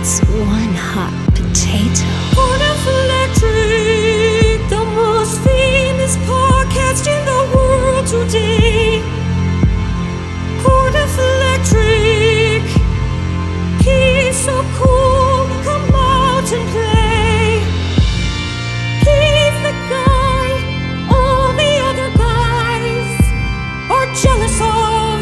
That's one hot potato. Cardiff Electric, the most famous podcast in the world today. Cardiff Electric, he's so cool, come out and play. He's the guy all the other guys are jealous of.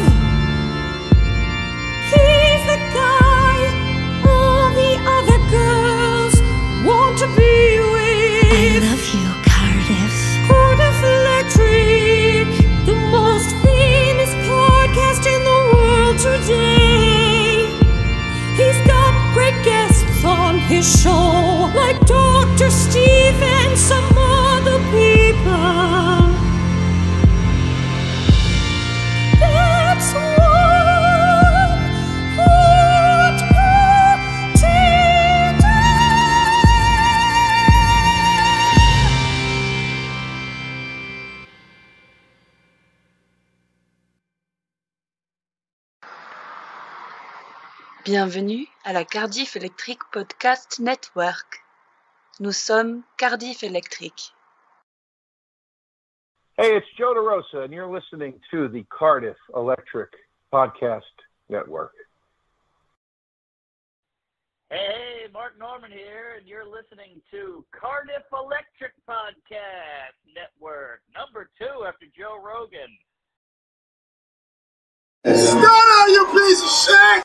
He's the guy all the other girls want to be with. I love you, Cardiff. Cardiff Electric, the most famous podcast in the world today. He's got great guests on his show, like Dr. Steve and some other people. That's one hot potato. Bienvenue à la Cardiff Electric Podcast Network. Nous sommes Cardiff Electric. Hey, it's Joe DeRosa, and you're listening to the Cardiff Electric Podcast Network. Hey, Mark Norman here, and you're listening to Cardiff Electric Podcast Network, number 2 after Joe Rogan. Shut up, you piece of shit!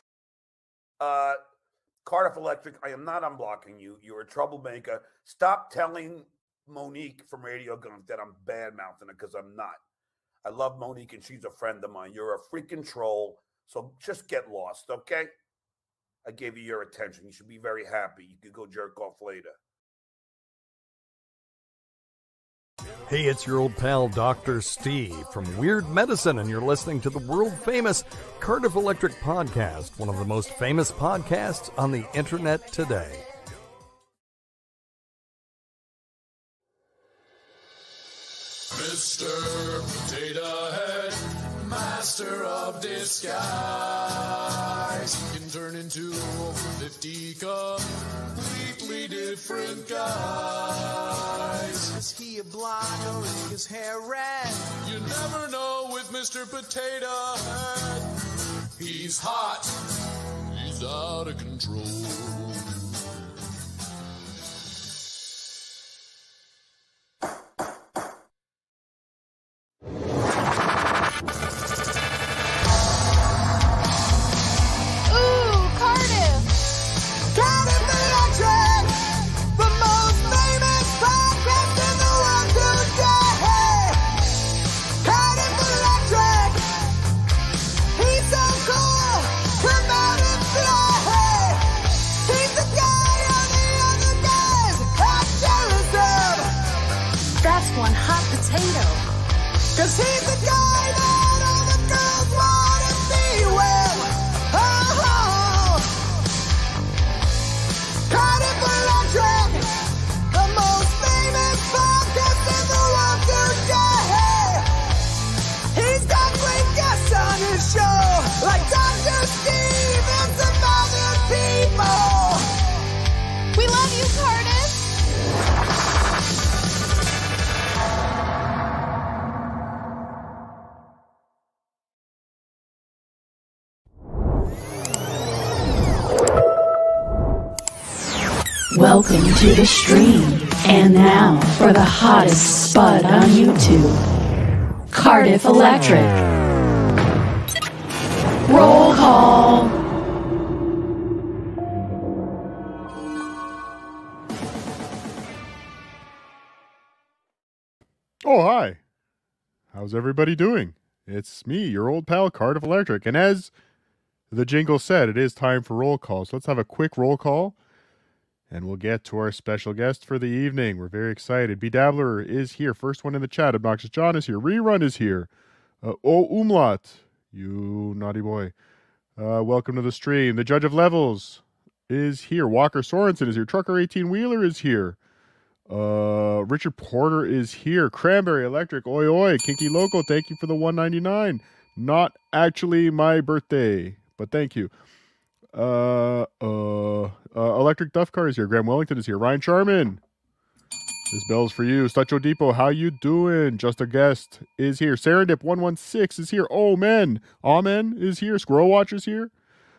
Cardiff Electric, I am not unblocking you. You're a troublemaker. Stop telling Monique from Radio Gunk that I'm bad-mouthing her, because I'm not. I love Monique, and she's a friend of mine. You're a freaking troll, so just get lost, okay? I gave you your attention. You should be very happy. You could go jerk off later. Hey, it's your old pal, Dr. Steve from Weird Medicine, and you're listening to the world-famous Cardiff Electric Podcast, one of the most famous podcasts on the internet today. Mr. Potato Head, master of disguise. He can turn into over 50 completely different guys. Is he a blonde or is his hair red? You never know with Mr. Potato Head. He's hot. He's out of control. Cause he's the guy that all the girls want to be with. Oh, Cardiff Electric, the most famous podcast in the world today. He's got great guests on his show, like Dr. Steve and some other people. We love you, Cardiff. Welcome to the stream. And now for the hottest spud on YouTube. Cardiff Electric. Roll call. Oh, hi. How's everybody doing? It's me, your old pal, Cardiff Electric. And as the jingle said, it is time for roll call. So let's have a quick roll call, and we'll get to our special guest for the evening. We're very excited. B-Dabbler is here. First one in the chat. Obnoxious John is here. Rerun is here. Umlaut, you naughty boy. Welcome to the stream. The Judge of Levels is here. Walker Sorensen is here. Trucker 18-Wheeler is here. Richard Porter is here. Cranberry Electric, oi oi. Kinky Loco, thank you for the $1.99. Not actually my birthday, but thank you. Electric Duff Car is here. Graham Wellington is here. Ryan Charman. This bell's for you. Stacho Depot, how you doing? Just a guest is here. Serendip 116 is here. Oh man, Amen is here. Squirrel Watch is here.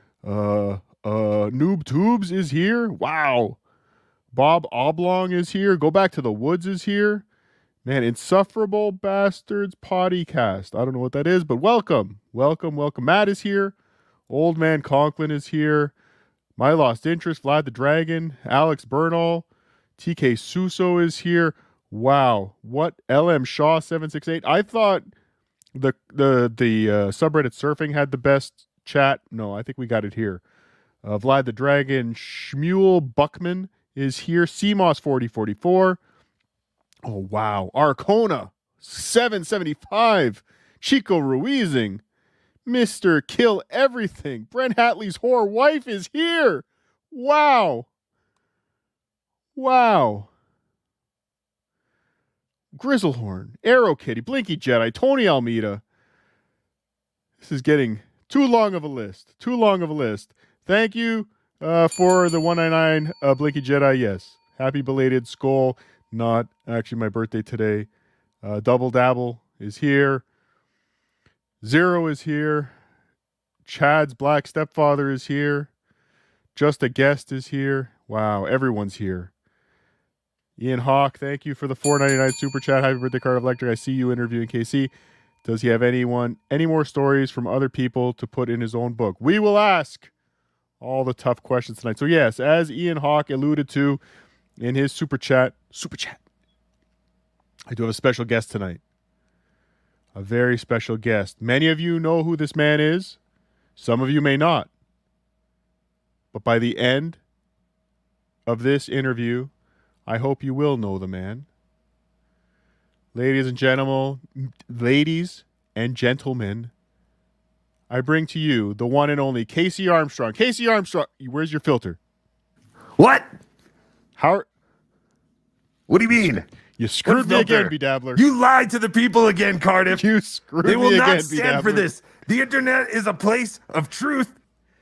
Noob Tubes is here. Wow. Bob Oblong is here. Go Back to the Woods is here. Man, Insufferable Bastards Podcast. I don't know what that is, but welcome. Welcome. Matt is here. Old Man Conklin is here. My Lost Interest, Vlad the Dragon, Alex Bernal, TK Suso is here. Wow. What? LM Shaw 768. I thought the subreddit surfing had the best chat. No, I think we got it here. Vlad the Dragon, Shmuel Buckman is here. CMOS 4044. Oh, wow. Arcona 775. Chico Ruizing. Mr. Kill Everything. Brent Hatley's whore wife is here. Wow. Wow. Grizzlehorn, Arrow Kitty, Blinky Jedi, Tony Almeida. This is getting too long of a list. Thank you for the 199 Blinky Jedi. Yes. Happy belated Skull. Not actually my birthday today. Double Dabble is here. Zero is here. Chad's Black Stepfather is here. Just a Guest is here. Wow, everyone's here. Ian Hawk, thank you for the $4.99 super chat. Happy birthday, Cardiff Electric. I see you interviewing KC. Does he have any more stories from other people to put in his own book? We will ask all the tough questions tonight. So yes, as Ian Hawk alluded to in his super chat, I do have a special guest tonight. A very special guest. Many of you know who this man is. Some of you may not. But by the end of this interview, I hope you will know the man. Ladies and gentlemen, I bring to you the one and only Casey Armstrong. Casey Armstrong, where's your filter? What? How? What do you mean? You screwed me again, B-Dabbler. You lied to the people again, Cardiff. You screwed me again, B-Dabbler. They will B-Dabbler. not stand for this. The internet is a place of truth.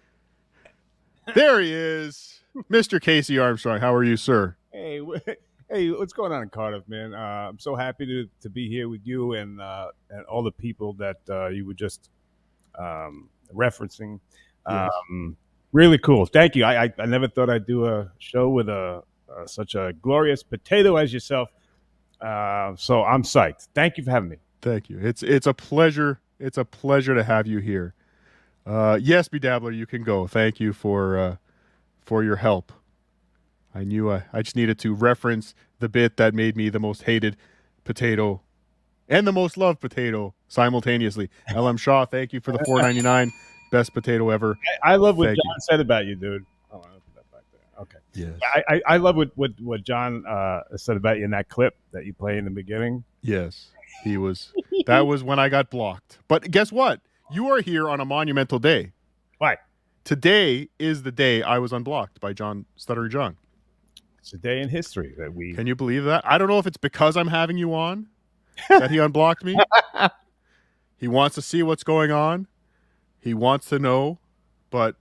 There he is. Mr. Casey Armstrong. How are you, sir? Hey, what's going on in Cardiff, man? I'm so happy to be here with you and all the people that you were just referencing. Yes. Really cool. Thank you. I never thought I'd do a show with such a glorious potato as yourself. So I'm psyched. Thank you for having me. Thank you. It's a pleasure. It's a pleasure to have you here. Yes, B-Dabbler, you can go. Thank you for your help. I knew I just needed to reference the bit that made me the most hated potato and the most loved potato simultaneously. LM Shaw, thank you for the $4.99. Best potato ever. I love what John said about you, dude. Oh, I'll put that back there. Okay. Yes. I love what John said about you in that clip that you play in the beginning. Yes, he was. That was when I got blocked. But guess what? You are here on a monumental day. Why? Today is the day I was unblocked by John Stuttery John. It's a day in history that we... Can you believe that? I don't know if it's because I'm having you on that he unblocked me. He wants to see what's going on. He wants to know, but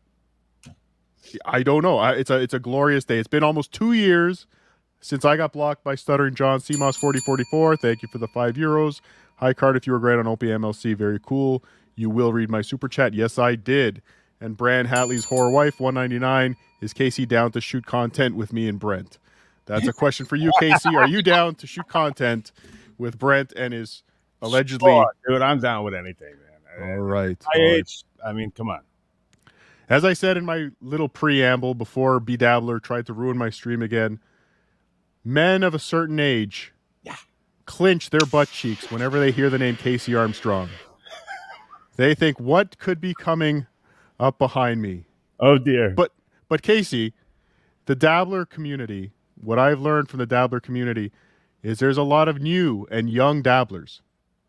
I don't know. It's a glorious day. It's been almost 2 years since I got blocked by Stuttering John. CMOS 4044, thank you for the €5. Hi, Cardiff, you were great on OPMLC. Very cool. You will read my super chat. Yes, I did. And Brand Hatley's whore wife, $1.99. Is Casey down to shoot content with me and Brent? That's a question for you, Casey. Are you down to shoot content with Brent and his allegedly... Oh, dude, I'm down with anything, man. All right. I mean, come on. As I said in my little preamble before B-Dabbler tried to ruin my stream again, men of a certain age clinch their butt cheeks whenever they hear the name Casey Armstrong. They think, what could be coming up behind me? Oh, dear. But Casey, the Dabbler community, what I've learned from the Dabbler community is there's a lot of new and young Dabblers.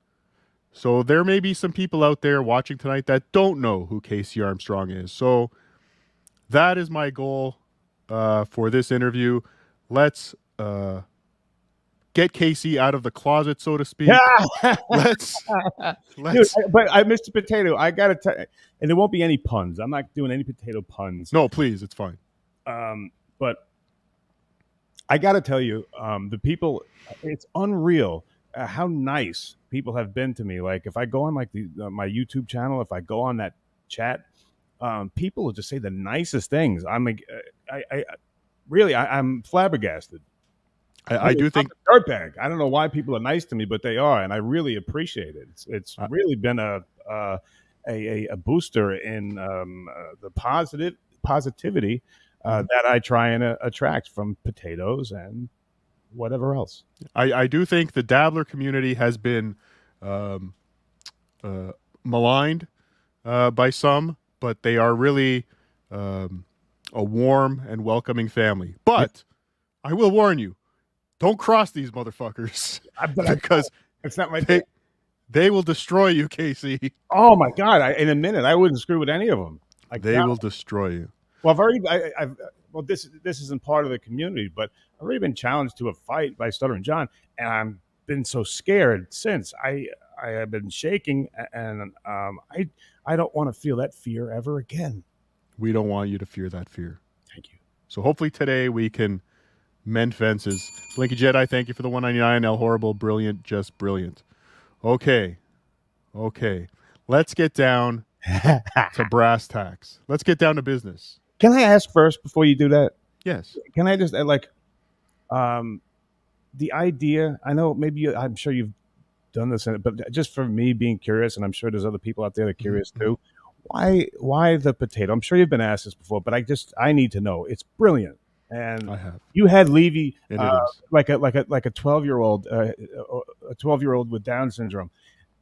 So there may be some people out there watching tonight that don't know who Casey Armstrong is. So that is my goal for this interview. Let's get Casey out of the closet, so to speak. let's. Dude, but I Mr. Potato, I gotta tell you, and there won't be any puns. I'm not doing any potato puns. No, please, it's fine. But I gotta tell you, the people, it's unreal how nice people have been to me. Like if I go on like my YouTube channel, if I go on that chat, people will just say the nicest things. I'm like, I'm flabbergasted. I do think I'm a dirtbag. I don't know why people are nice to me, but they are, and I really appreciate it. It's really been a booster in the positivity that I try and attract from potatoes and whatever else. I do think the dabbler community has been maligned by some, but they are really a warm and welcoming family. But I will warn you, don't cross these motherfuckers because it's not my thing. They will destroy you, Casey. Oh my God! In a minute, I wouldn't screw with any of them. They will destroy you. Well, well, this isn't part of the community, but I've already been challenged to a fight by Stuttering John, and I've been so scared since. I have been shaking, and I don't want to feel that fear ever again. We don't want you to fear that fear. Thank you. So hopefully today we can mend fences. Blinky Jedi, thank you for the 199. El Horrible, brilliant, just brilliant. Okay. Let's get down to brass tacks. Let's get down to business. Can I ask first before you do that? Yes. Can I just the idea? I know maybe I'm sure you've done this, but just for me being curious, and I'm sure there's other people out there that are curious too. Why the potato? I'm sure you've been asked this before, but I need to know. It's brilliant. And I have. You had Levy like a 12-year-old, a 12-year-old with Down syndrome.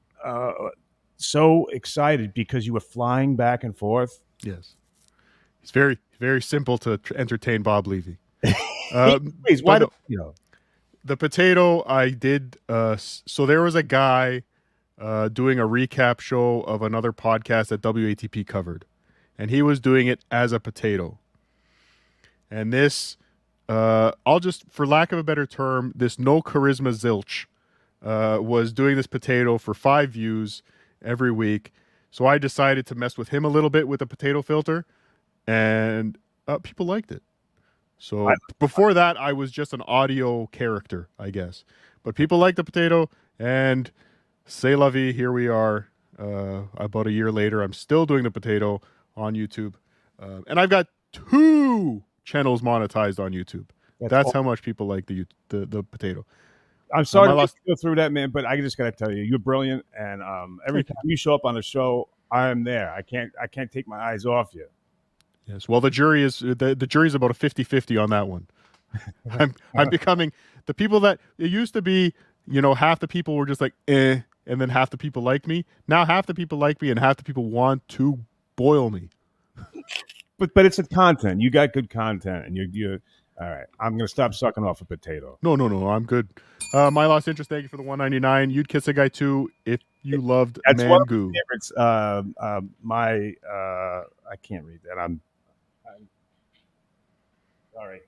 So excited because you were flying back and forth. Yes, it's very, very simple to entertain Bob Levy. Please, why do you know? The potato I did. So there was a guy doing a recap show of another podcast that WATP covered, and he was doing it as a potato. And this, I'll just, for lack of a better term, this no charisma zilch was doing this potato for 5 views every week. So I decided to mess with him a little bit with the potato filter, and people liked it. So before that, I was just an audio character, I guess. But people liked the potato, and c'est la vie, here we are. About a year later, I'm still doing the potato on YouTube. And I've got 2 channels monetized on YouTube. That's how much people like the potato. I'm sorry to go through that, man, but I just got to tell you, you're brilliant, and every time you show up on the show, I am there. I can't take my eyes off you. Yes. Well, the jury's about a 50-50 on that one. I'm becoming the people that it used to be. Half the people were just like, and then half the people like me. Now half the people like me, and half the people want to boil me. But it's the content. You got good content, and you're all right. I'm gonna stop sucking off a potato. No, I'm good. My lost interest. Thank you for the 199. You'd kiss a guy too if you loved That's Mangu. One of my favorites. I can't read that. I'm sorry.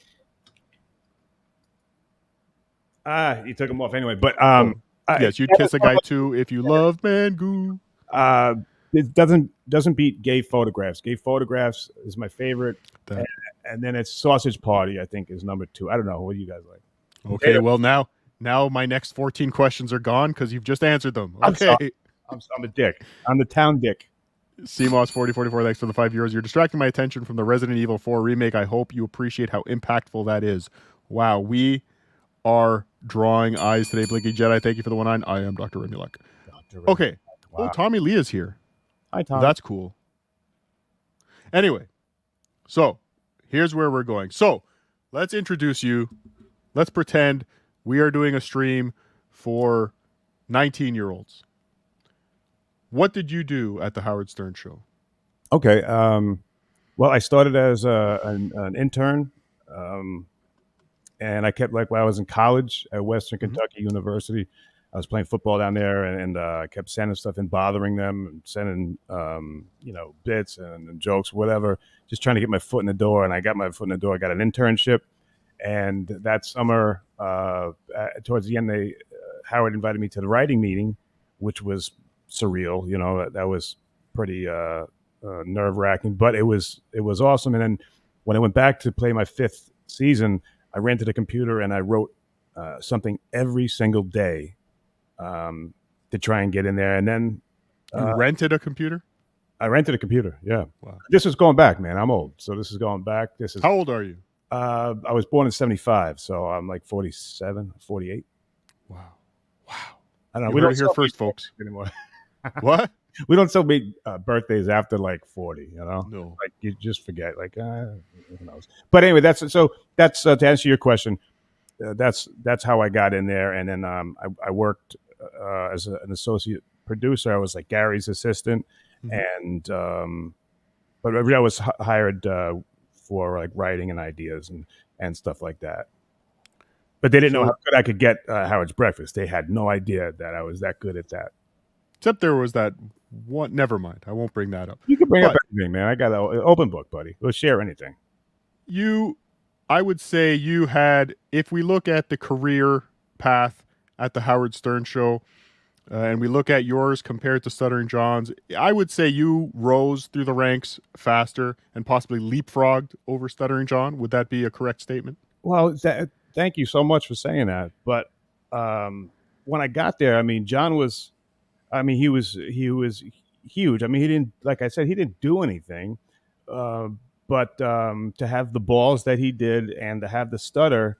You took them off anyway. But yes, you'd kiss a guy too if you loved Mangu. It doesn't beat Gay Photographs. Gay Photographs is my favorite, and then it's Sausage Party. I think is number 2. I don't know. What do you guys like? Okay, well now my next 14 questions are gone because you've just answered them. Okay, I'm a dick. I'm the town dick. CMOS 4044, thanks for the €5. You're distracting my attention from the Resident Evil 4 remake. I hope you appreciate how impactful that is. Wow, we are drawing eyes today. Blinky Jedi, thank you for the 19. I am Dr. Remulek. Okay. Wow. Oh, Tommy Lee is here. Hi, Tom. That's cool. Anyway, so here's where we're going. So let's introduce you. Let's pretend we are doing a stream for 19-year-olds. What did you do at the Howard Stern Show? Okay. Well, I started as an intern, and I kept while I was in college at Western Kentucky University. I was playing football down there, and I kept sending stuff and bothering them, and sending bits and jokes, whatever, just trying to get my foot in the door. And I got my foot in the door. I got an internship, And that summer, towards the end, Howard invited me to the writing meeting, which was surreal. You know, that was pretty nerve wracking, but it was awesome. And then when I went back to play my 5th season, I ran to the computer and I wrote something every single day to try and get in there. And then you rented a computer? I rented a computer. Yeah. Wow. This is going back, man. I'm old, so this is going back. This is How old are you? I was born in 75, so I'm like 47, 48. Wow. I don't know. You We heard don't it here celebrate first, folks. anymore. What? We don't celebrate birthdays after like 40. You know, No. like you just forget. Like who knows? But anyway, that's to answer your question. That's how I got in there, and then I worked as an associate producer. I was like Gary's assistant, and but I was hired for like writing and ideas and stuff like that. But they didn't know how good I could get Howard's Breakfast. They had no idea that I was that good at that. Except there was that one. Never mind. I won't bring that up. You can bring up anything, man. I got an open book, buddy. We'll share anything. I would say you had, if we look at the career path at the Howard Stern Show, and we look at yours compared to Stuttering John's, I would say you rose through the ranks faster and possibly leapfrogged over Stuttering John. Would that be a correct statement? Well, thank you so much for saying that. But when I got there, I mean, John was, he was huge. I mean, he didn't, like I said, he didn't do anything. But to have the balls that he did and to have the stutter,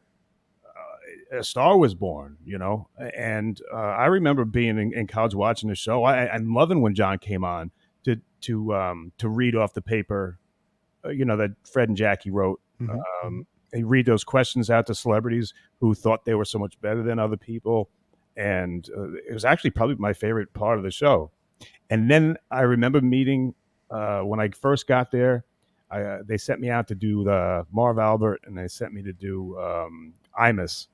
a star was born, you know. And I remember being in college watching the show. I'm loving when John came on to read off the paper, that Fred and Jackie wrote. He read those questions out to celebrities who thought they were so much better than other people, and it was actually probably my favorite part of the show. And then I remember meeting when I first got there. They sent me out to do the Marv Albert, and they sent me to do Imus.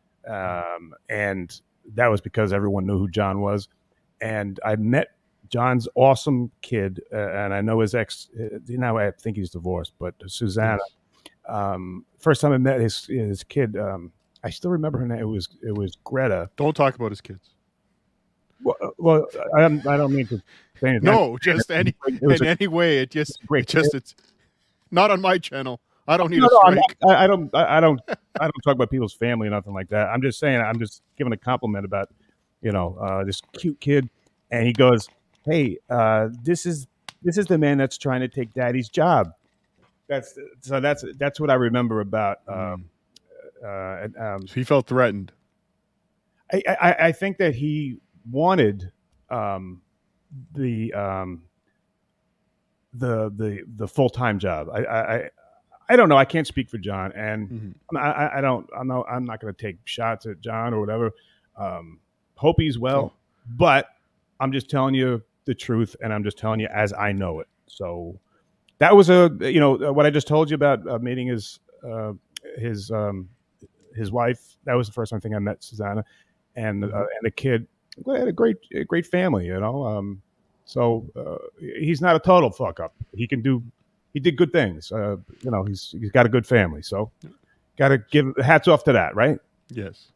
And that was because everyone knew who John was. And I met John's awesome kid, and I know his ex, I think he's divorced, but Susanna. First time I met his kid, I still remember her name. It was Greta. Don't talk about his kids. Well, I don't mean to say anything. No, just any way. It's not on my channel. I don't need a strike. I don't talk about people's family or nothing like that. I'm just saying, I'm just giving a compliment about, this cute kid. And he goes, "Hey, this is the man that's trying to take Daddy's job." That's what I remember about. So he felt threatened. I think that he wanted the full-time job. I don't know. I can't speak for John, and I'm not going to take shots at John or whatever. Hope he's well, but I'm just telling you the truth, and I'm just telling you as I know it. So that was what I just told you about meeting his wife. That was the first time I think I met Susanna, and the kid. They had a great family, So he's not a total fuck up. He did good things. He's got a good family. So got to give hats off to that, right? Yes.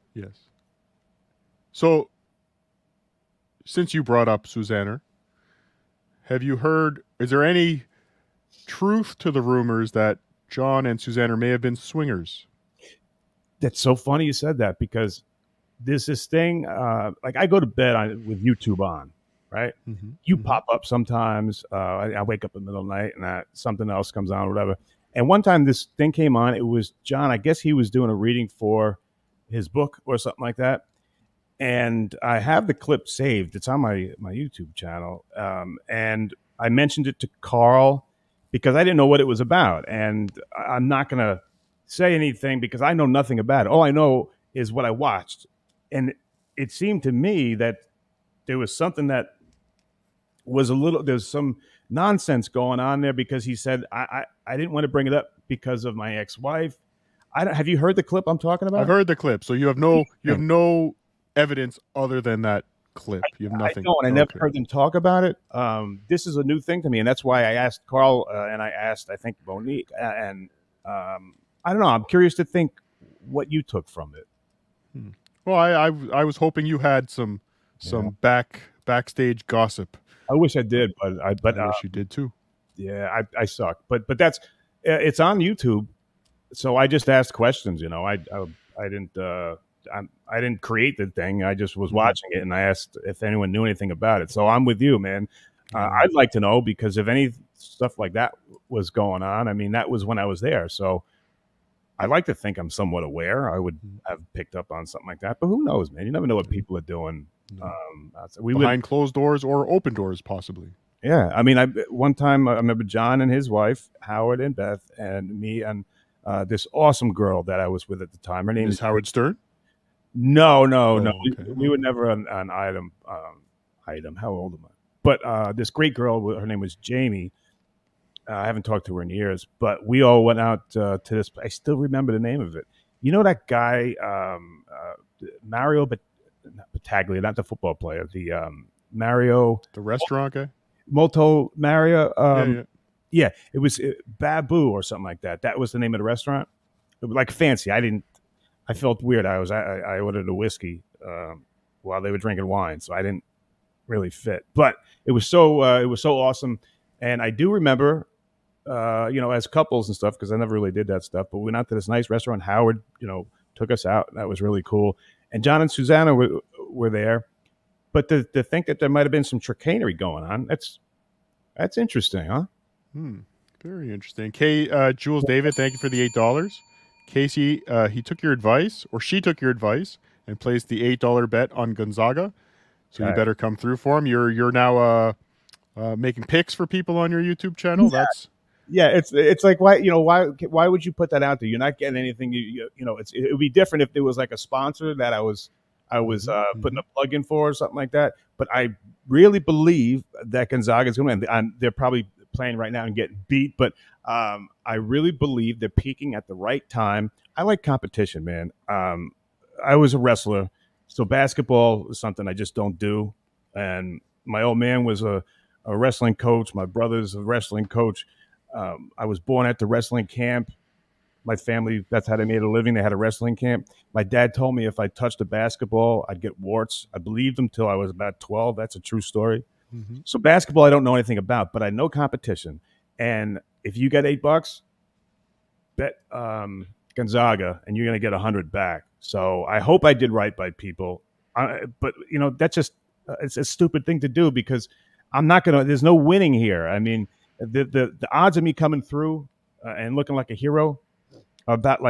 So since you brought up Susanna, have you heard, is there any truth to the rumors that John and Susanna may have been swingers? That's so funny you said that, because there's this thing, like I go to bed with YouTube on, right? You pop up sometimes. I wake up in the middle of the night and something else comes on or whatever. And one time this thing came on. It was John. I guess he was doing a reading for his book or something like that. And I have the clip saved. It's on my YouTube channel. And I mentioned it to Carl because I didn't know what it was about. And I'm not going to say anything because I know nothing about it. All I know is what I watched. And it seemed to me that there was something that was there's some nonsense going on there, because he said, I didn't want to bring it up because of my ex-wife. Have you heard the clip I'm talking about? I've heard the clip. So you have no evidence other than that clip. You have nothing. I know, and I never heard them talk about it. This is a new thing to me, and that's why I asked Carl and I asked, I think, Monique. And I don't know. I'm curious to think what you took from it. Well, I was hoping you had some backstage gossip. I wish I did, but I wish you did too. Yeah, I suck. But that's it's on YouTube, so I just asked questions. You know, I didn't create the thing. I just was watching it, and I asked if anyone knew anything about it. So I'm with you, man. I'd like to know, because if any stuff like that was going on, I mean, that was when I was there. So I like to think I'm somewhat aware. I would have picked up on something like that, but who knows, man? You never know what people are doing. Behind closed doors or open doors, possibly. Yeah, I mean, one time I remember John and his wife, Howard and Beth, and me and this awesome girl that I was with at the time. Her name is Howard Stern. No. Okay. We were never an item. How old am I? But this great girl, her name was Jamie. I haven't talked to her in years, but we all went out to this. I still remember the name of it. You know that guy, Mario Battaglia, not the football player, the Mario, the restaurant guy, Molto Mario. Yeah, it was Babu or something like that. That was the name of the restaurant. It was like fancy. I felt weird. I ordered a whiskey while they were drinking wine, so I didn't really fit. But it was so awesome, and I do remember, as couples and stuff, because I never really did that stuff. But we went out to this nice restaurant. Howard, took us out. That was really cool. And John and Susanna were there. But to think that there might have been some chicanery going on, that's interesting, huh? Very interesting. Jules David, thank you for the $8. Casey, he took your advice, or she took your advice, and placed the $8 bet on Gonzaga. So you better come through for him. You're now making picks for people on your YouTube channel. Yeah. It's like, why would you put that out there? You're not getting anything. It would be different if there was like a sponsor that I was putting a plug in for or something like that. But I really believe that Gonzaga is going to win. They're probably playing right now and getting beat, but I really believe they're peaking at the right time. I like competition, man. I was a wrestler, so basketball is something I just don't do. And my old man was a wrestling coach. My brother's a wrestling coach. I was born at the wrestling camp. My family, that's how they made a living. They had a wrestling camp. My dad told me if I touched a basketball, I'd get warts. I believed him till I was about 12. That's a true story. So basketball, I don't know anything about, but I know competition. And if you get $8, bet Gonzaga, and you're going to get 100 back. So I hope I did right by people. But that's just it's a stupid thing to do, because I'm not going to. There's no winning here. I mean, the odds of me coming through and looking like a hero are about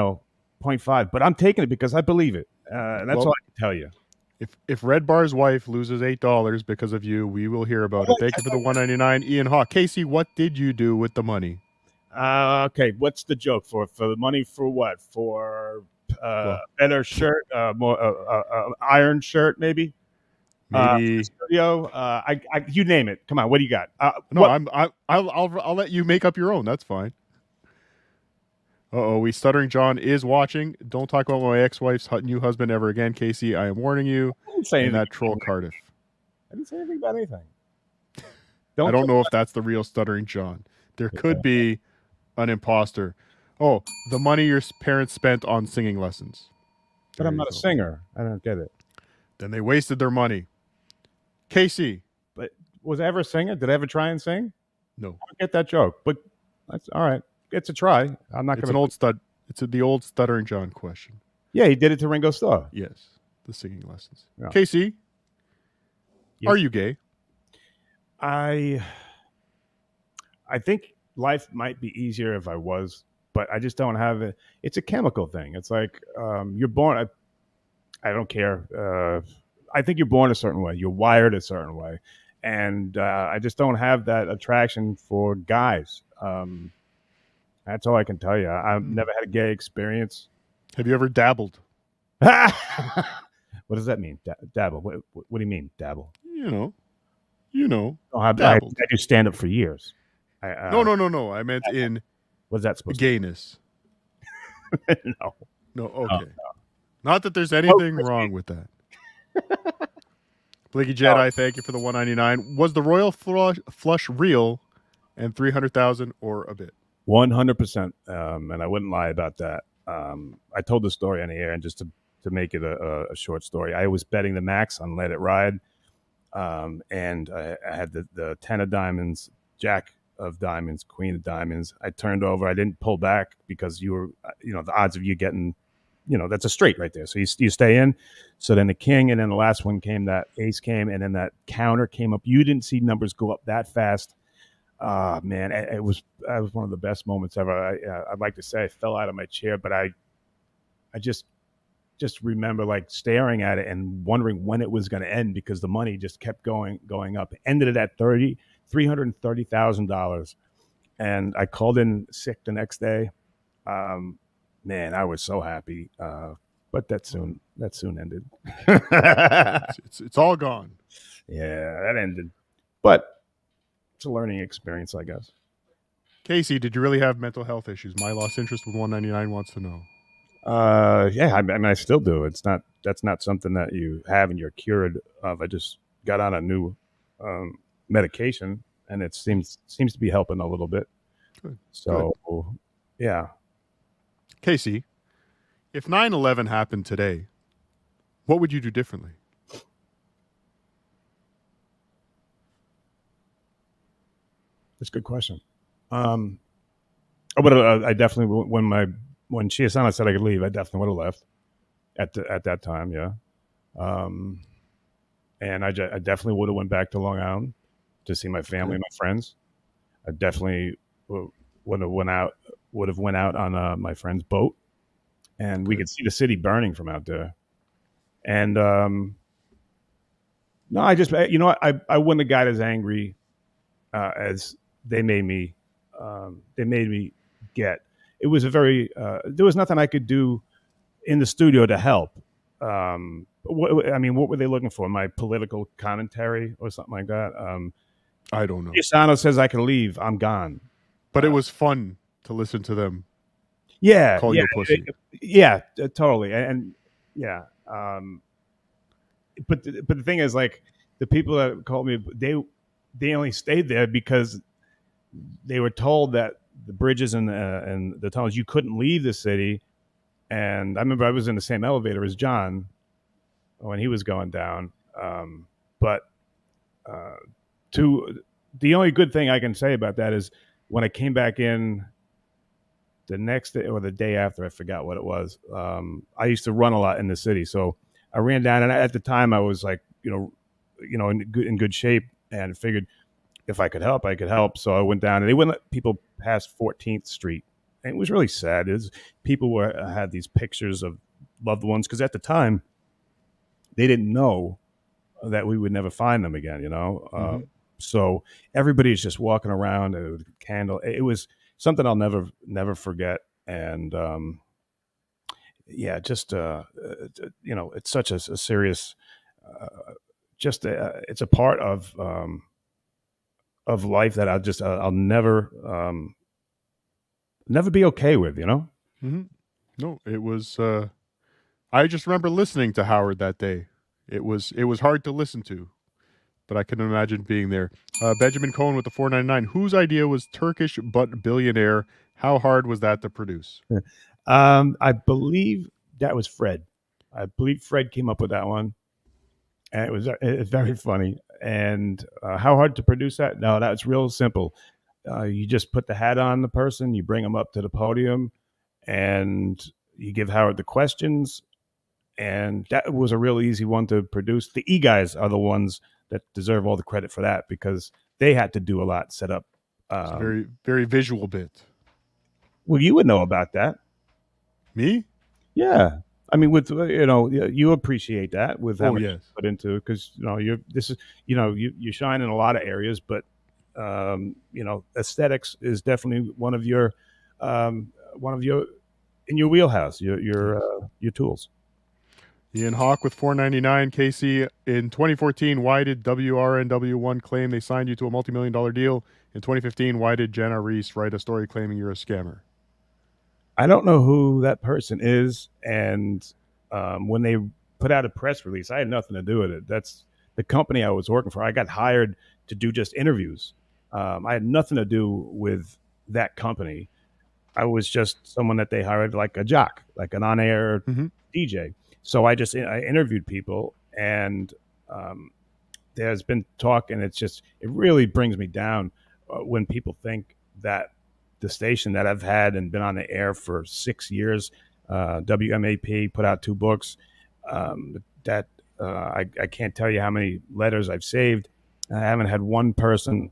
0.5. But I'm taking it because I believe it. And that's all I can tell you. If Red Bar's wife loses $8 because of you, we will hear about it. Thank you for the $1.99, Ian Hawk. Casey, what did you do with the money? Okay, what's the joke for the money? For what? For better shirt, more iron shirt, maybe. Studio. You name it. Come on, what do you got? I'll let you make up your own. That's fine. We Stuttering John is watching. Don't talk about my ex-wife's new husband ever again, Casey. I am warning you. I didn't say anything. That troll Cardiff. I didn't say anything about anything. I don't know if that's the real Stuttering John. There could be an imposter. Oh, the money your parents spent on singing lessons. But I'm not a singer. I don't get it. Then they wasted their money. Casey. But was I ever a singer? Did I ever try and sing? No. I don't get that joke. But that's all right. It's a try. I'm not going to. It's the old Stuttering John question. Yeah, he did it to Ringo Starr. Yes, the singing lessons. Yeah. Casey, yes. Are you gay? I think life might be easier if I was, but I just don't have it. It's a chemical thing. It's like you're born. I don't care. I think you're born a certain way. You're wired a certain way, and I just don't have that attraction for guys. That's all I can tell you. I've never had a gay experience. Have you ever dabbled? What does that mean? Dabble? What do you mean, dabble? You know. I do stand up for years. No. I meant in. What's that supposed gayness? to be? No. Okay. No. Not that there's anything wrong with that. Blinky Jedi, thank you for the $1.99. Was the royal flush real and 300,000 or a bit? 100%, and I wouldn't lie about that. I told the story on the air, and just to make it a short story, I was betting the max on Let It Ride, and I had the 10 of diamonds, Jack of diamonds, Queen of diamonds. I turned over. I didn't pull back because you were, the odds of you getting, that's a straight right there. So you stay in. So then the king, and then the last one came, that ace came, and then that counter came up. You didn't see numbers go up that fast. Man, it was one of the best moments ever. I'd like to say I fell out of my chair, but I just remember like staring at it and wondering when it was going to end, because the money just kept going up. It ended it at $330,000, and I called in sick the next day. Man, I was so happy. But that soon ended. it's all gone. Yeah, that ended. But it's a learning experience, I guess. Casey, did you really have mental health issues? My lost interest with 199 wants to know. Yeah, I mean, I still do. That's not something that you have and you're cured of. I just got on a new medication, and it seems to be helping a little bit. Good. So, Good. Yeah. Casey, if 9/11 happened today, what would you do differently? That's a good question. I definitely, when Chiasana said I could leave, I definitely would have left at that time. Yeah. And I definitely would have went back to Long Island to see my family and my friends. I definitely would have went out on my friend's boat, and we could see the city burning from out there. And no, I just, I wouldn't have got as angry as they made me get. It was there was nothing I could do in the studio to help. What were they looking for? My political commentary or something like that? I don't know. Chiasano says I can leave. I'm gone. But it was fun to listen to them. Yeah. Call you a pussy. Totally. And yeah. But the thing is, like, the people that called me, they only stayed there because they were told that the bridges and the tunnels, you couldn't leave the city. And I remember I was in the same elevator as John when he was going down. The only good thing I can say about that is when I came back in the next day or the day after, I forgot what it was. I used to run a lot in the city, so I ran down, and at the time I was like, in good shape, and figured if I could help, I could help. So I went down, and they wouldn't let people pass 14th Street. And it was really sad. People had these pictures of loved ones, because at the time they didn't know that we would never find them again. Mm-hmm. So everybody's just walking around with a candle. It was something I'll never forget. And it's such a serious. It's a part of life that I'll never be okay with. Mm-hmm. No, it was. I just remember listening to Howard that day. It was hard to listen to, but I can imagine being there. Benjamin Cohen with the 499. Whose idea was Turkish Butt Billionaire? How hard was that to produce? I believe that was Fred. I believe Fred came up with that one, and it's very funny. And how hard to produce that? No, that's real simple. You just put the hat on the person, you bring them up to the podium, and you give Howard the questions. And that was a real easy one to produce. The E-Guys are the ones that deserve all the credit for that, because they had to do a lot, set up. It's a very, very visual bit. Well, you would know about that. Me? Yeah. I mean, you appreciate that with how much yes. you put into it, because you shine in a lot of areas, but aesthetics is definitely one of your in your wheelhouse, your tools. Ian Hawk with 499. Casey, in 2014, why did WRNW1 claim they signed you to a multi-million-dollar deal? In 2015, why did Jenna Reese write a story claiming you're a scammer? I don't know who that person is, and when they put out a press release, I had nothing to do with it. That's the company I was working for. I got hired to do just interviews. I had nothing to do with that company. I was just someone that they hired like a jock, like an on-air DJ. So I interviewed people, and there's been talk, and it really brings me down when people think that the station that I've had and been on the air for 6 years, WMAP, put out 2 books, that I can't tell you how many letters I've saved. I haven't had one person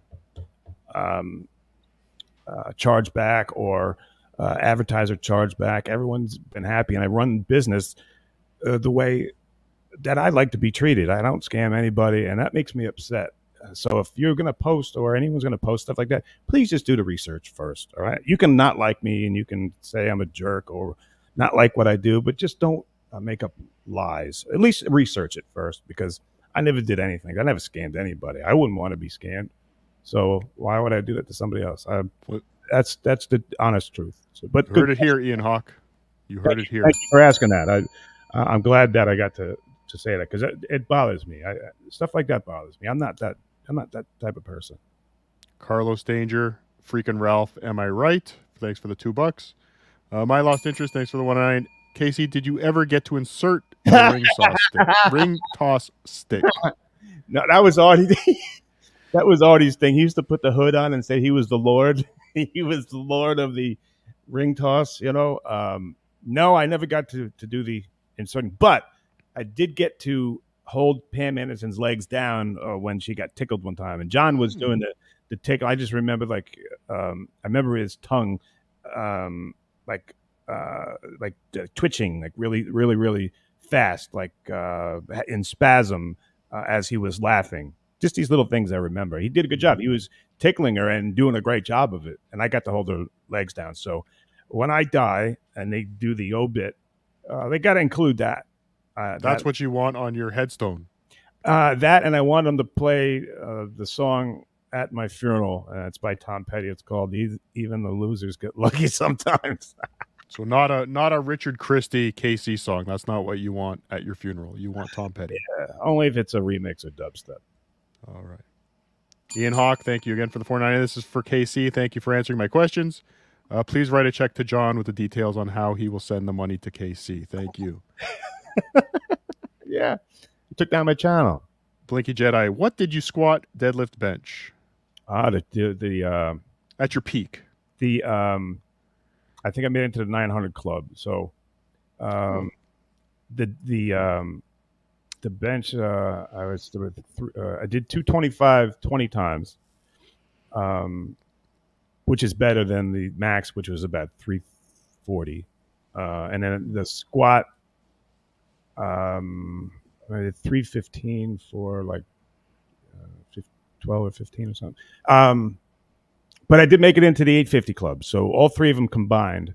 charge back or advertiser charge back. Everyone's been happy, and I run business the way that I like to be treated. I don't scam anybody, and that makes me upset. So if you're going to post, or anyone's going to post stuff like that, please just do the research first. All right. You can not like me, and you can say I'm a jerk or not like what I do, but just don't make up lies. At least research it first, because I never did anything. I never scammed anybody. I wouldn't want to be scammed. So why would I do that to somebody else? That's the honest truth. So, but you heard it here, Ian Hawk. You heard it here. Thank you for asking that. I'm glad that I got to say that, because it bothers me. Stuff like that bothers me. I'm not that type of person. Carlos Danger, freaking Ralph, am I right? Thanks for the $2. My Lost Interest, thanks for the 199. Casey, did you ever get to insert the ring toss stick? No, that was Artie. That was Artie's thing. He used to put the hood on and say he was the Lord. He was the Lord of the ring toss. No, I never got to do the inserting, but I did get to hold Pam Anderson's legs down when she got tickled one time, and John was doing the tickle. I just remember I remember his tongue twitching, like really, really, really fast, like in spasm as he was laughing. Just these little things I remember. He did a good job. He was tickling her and doing a great job of it, and I got to hold her legs down. So when I die and they do the obit, they got to include that. That's what you want on your headstone. That, and I want them to play the song at my funeral. It's by Tom Petty. It's called "Even the Losers Get Lucky Sometimes." So not a Richard Christie Casey song. That's not what you want at your funeral. You want Tom Petty. Yeah, only if it's a remix of dubstep. All right. Ian Hawk, thank you again for the 490. This is for KC. Thank you for answering my questions. Please write a check to John with the details on how he will send the money to KC. Thank you. Yeah. You took down my channel. Blinky Jedi, what did you squat, deadlift, bench? At your peak. I think I made it into the 900 club. So the bench, I did 225 20 times, which is better than the max, which was about 340. And then the squat, I did 315 for like 12 or 15 or something. But I did make it into the 850 club. So all 3 of them combined.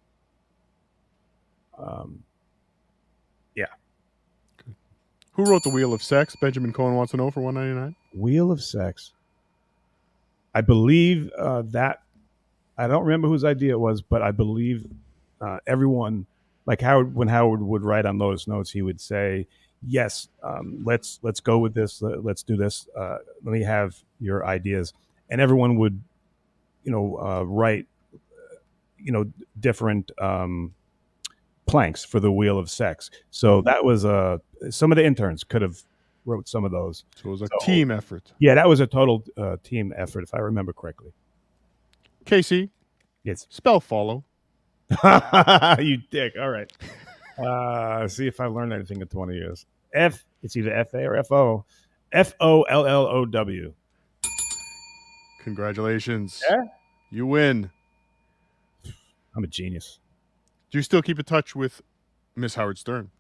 Yeah. Who wrote The Wheel of Sex? Benjamin Cohen wants to know for $199. Wheel of Sex. I believe that, I don't remember whose idea it was, but I believe everyone, like Howard, when Howard would write on Lotus Notes, he would say, yes, let's go with this. Let's do this. Let me have your ideas. And everyone would, write, different planks for The Wheel of Sex. So that was some of the interns could have wrote some of those. So it was a team effort. Yeah, that was a total team effort, if I remember correctly. Casey. Yes. Spell follow. You dick. All right. See if I've learned anything in 20 years. It's either F-A or F-O. F-O-L-L-O-W. Congratulations. Yeah? You win. I'm a genius. Do you still keep in touch with Miss Howard Stern?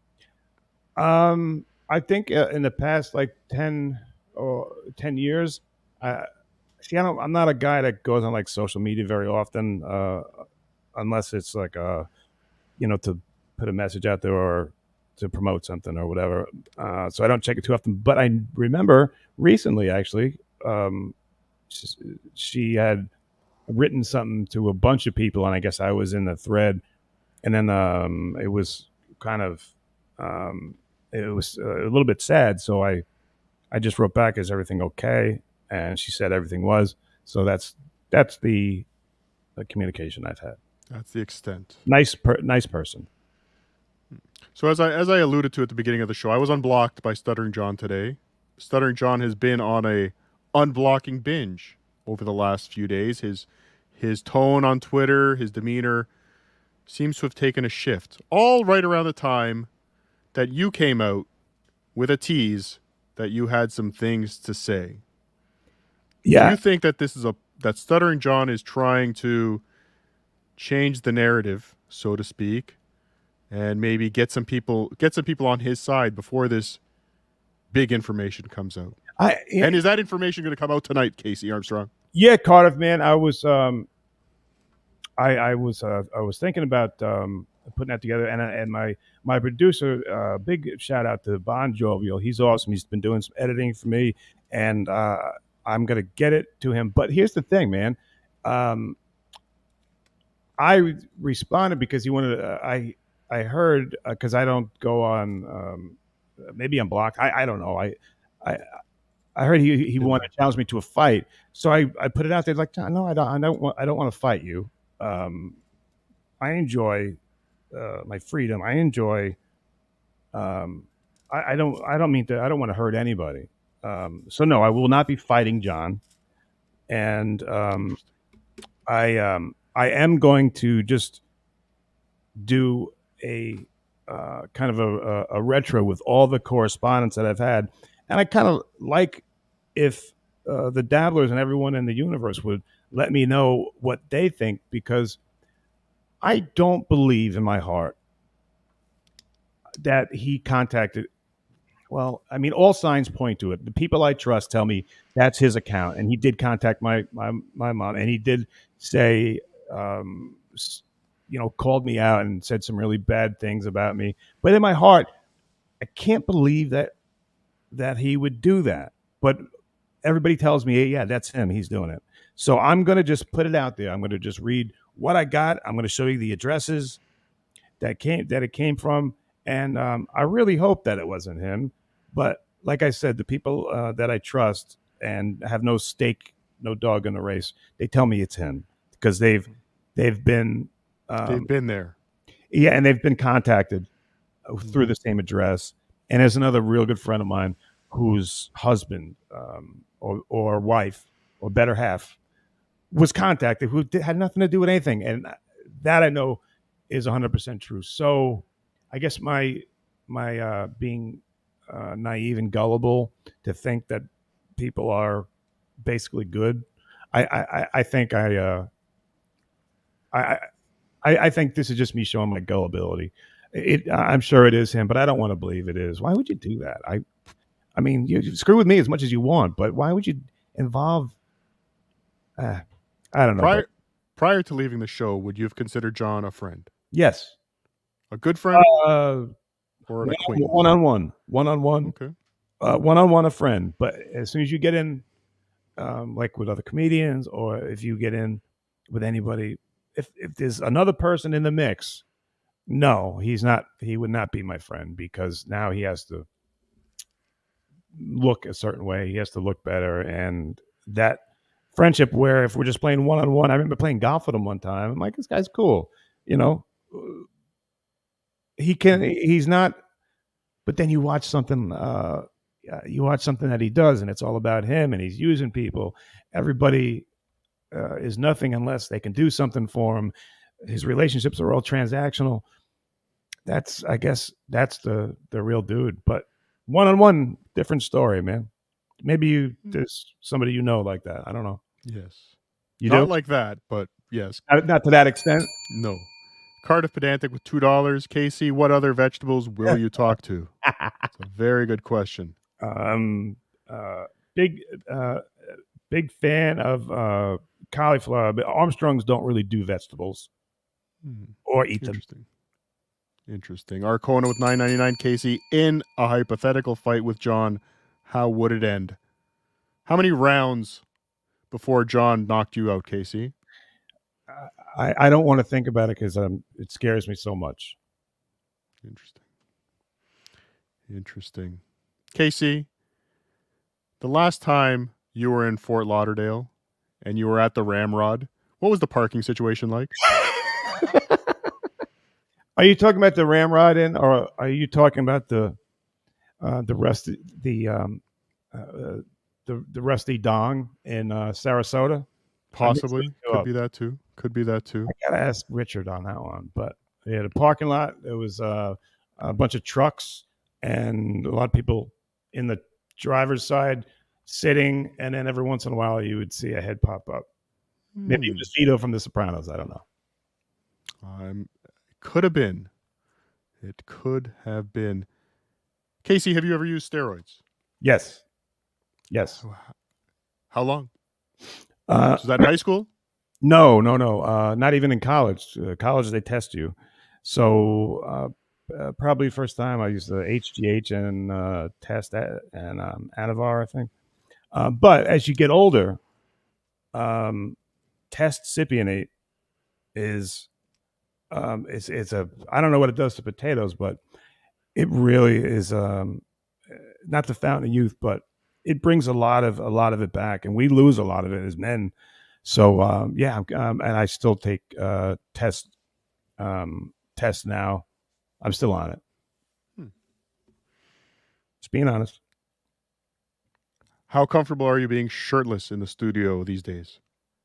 I think in the past, like 10 years, I'm not a guy that goes on like social media very often, unless it's like, to put a message out there or to promote something or whatever. So I don't check it too often, but I remember recently, actually, she had written something to a bunch of people, and I guess I was in the thread, and then it was kind of it was a little bit sad, so I just wrote back, is everything okay? And she said everything was. So that's the communication I've had. That's the extent. Nice person. So as I alluded to at the beginning of the show, I was unblocked by Stuttering John today. Stuttering John has been on a unblocking binge over the last few days. His tone on Twitter, his demeanor seems to have taken a shift. All right around the time that you came out with a tease that you had some things to say. Yeah. Do you think that that Stuttering John is trying to change the narrative, so to speak, and maybe get some people on his side before this big information comes out? And is that information going to come out tonight, Casey Armstrong? Yeah, Cardiff, man. I was I was thinking about putting that together, and my producer, big shout out to Bon Jovial. He's awesome. He's been doing some editing for me, and I'm gonna get it to him. But here's the thing, man. I responded because he wanted. I heard because I don't go on. Maybe I'm blocked. I don't know. I heard he wanted to challenge me to a fight, so I put it out there like, no, I don't want to fight you. I enjoy my freedom. I enjoy. I don't mean to. I don't want to hurt anybody. So no, I will not be fighting John, and I am going to just do a kind of a retro with all the correspondence that I've had, and I kind of like if the dabblers and everyone in the universe would let me know what they think, because I don't believe in my heart that he contacted. Well, I mean, all signs point to it. The people I trust tell me that's his account, and he did contact my mom, and he did say, called me out and said some really bad things about me. But in my heart, I can't believe that he would do that. But everybody tells me, yeah, that's him. He's doing it. So I'm going to just put it out there. I'm going to just read what I got. I'm going to show you the addresses that it came from. And I really hope that it wasn't him. But like I said, the people that I trust and have no stake, no dog in the race, they tell me it's him because they've been there. Yeah, and they've been contacted through the same address. And there's another real good friend of mine whose husband or wife or better half was contacted, who had nothing to do with anything. And that I know is 100% true. So I guess my being naive and gullible to think that people are basically good. I think I think this is just me showing my gullibility. I'm sure it is him, but I don't want to believe it is. Why would you do that? I mean, you screw with me as much as you want, but why would you involve? I don't know. Prior to leaving the show, would you have considered John a friend? Yes. A good friend? Or an acquaintance? One-on-one. Okay. One-on-one, a friend. But as soon as you get in, like with other comedians, or if you get in with anybody, if there's another person in the mix, no, he's not. He would not be my friend, because now he has to look a certain way. He has to look better, and that friendship where if we're just playing one-on-one, I remember playing golf with him one time. I'm like, this guy's cool, he's not, but then you watch something that he does, and it's all about him, and he's using people. Everybody is nothing unless they can do something for him. His relationships are all transactional. I guess that's the real dude. But one-on-one, different story, man. Maybe there's somebody like that. I don't know. Yes. You Not do? like that, but yes. Not to that extent? No. Cardiff Pedantic with $2. Casey, what other vegetables will you talk to? It's a very good question. Big fan of cauliflower, but Armstrongs don't really do vegetables or eat them. Interesting. Arcona with $9.99. Casey, in a hypothetical fight with John, how would it end? How many rounds before John knocked you out, Casey? I don't want to think about it because it scares me so much. Interesting. Casey, the last time you were in Fort Lauderdale and you were at the Ramrod, What was the parking situation like? Are you talking about the Ramrod Inn, or are you talking about the rusty the Rusty Dong in Sarasota? Possibly. Could be that too. Could be that too. I gotta ask Richard on that one. But yeah, the parking lot, there was a bunch of trucks and a lot of people in the driver's side sitting, and then every once in a while you would see a head pop up. Maybe it was Vito from The Sopranos. I don't know. Could have been. It could have been. Casey, have you ever used steroids? Yes. Yes. How long? Was that in high school? No. Not even in college. College, they test you. So probably first time I used the HGH and test and Anavar, I think. But as you get older, test cypionate is it's a, I don't know what it does to potatoes, but it really is not the fountain of youth, but it brings a lot of it back, and we lose a lot of it as men. So and I still take test now. I'm still on it. Just being honest. How comfortable are you being shirtless in the studio these days?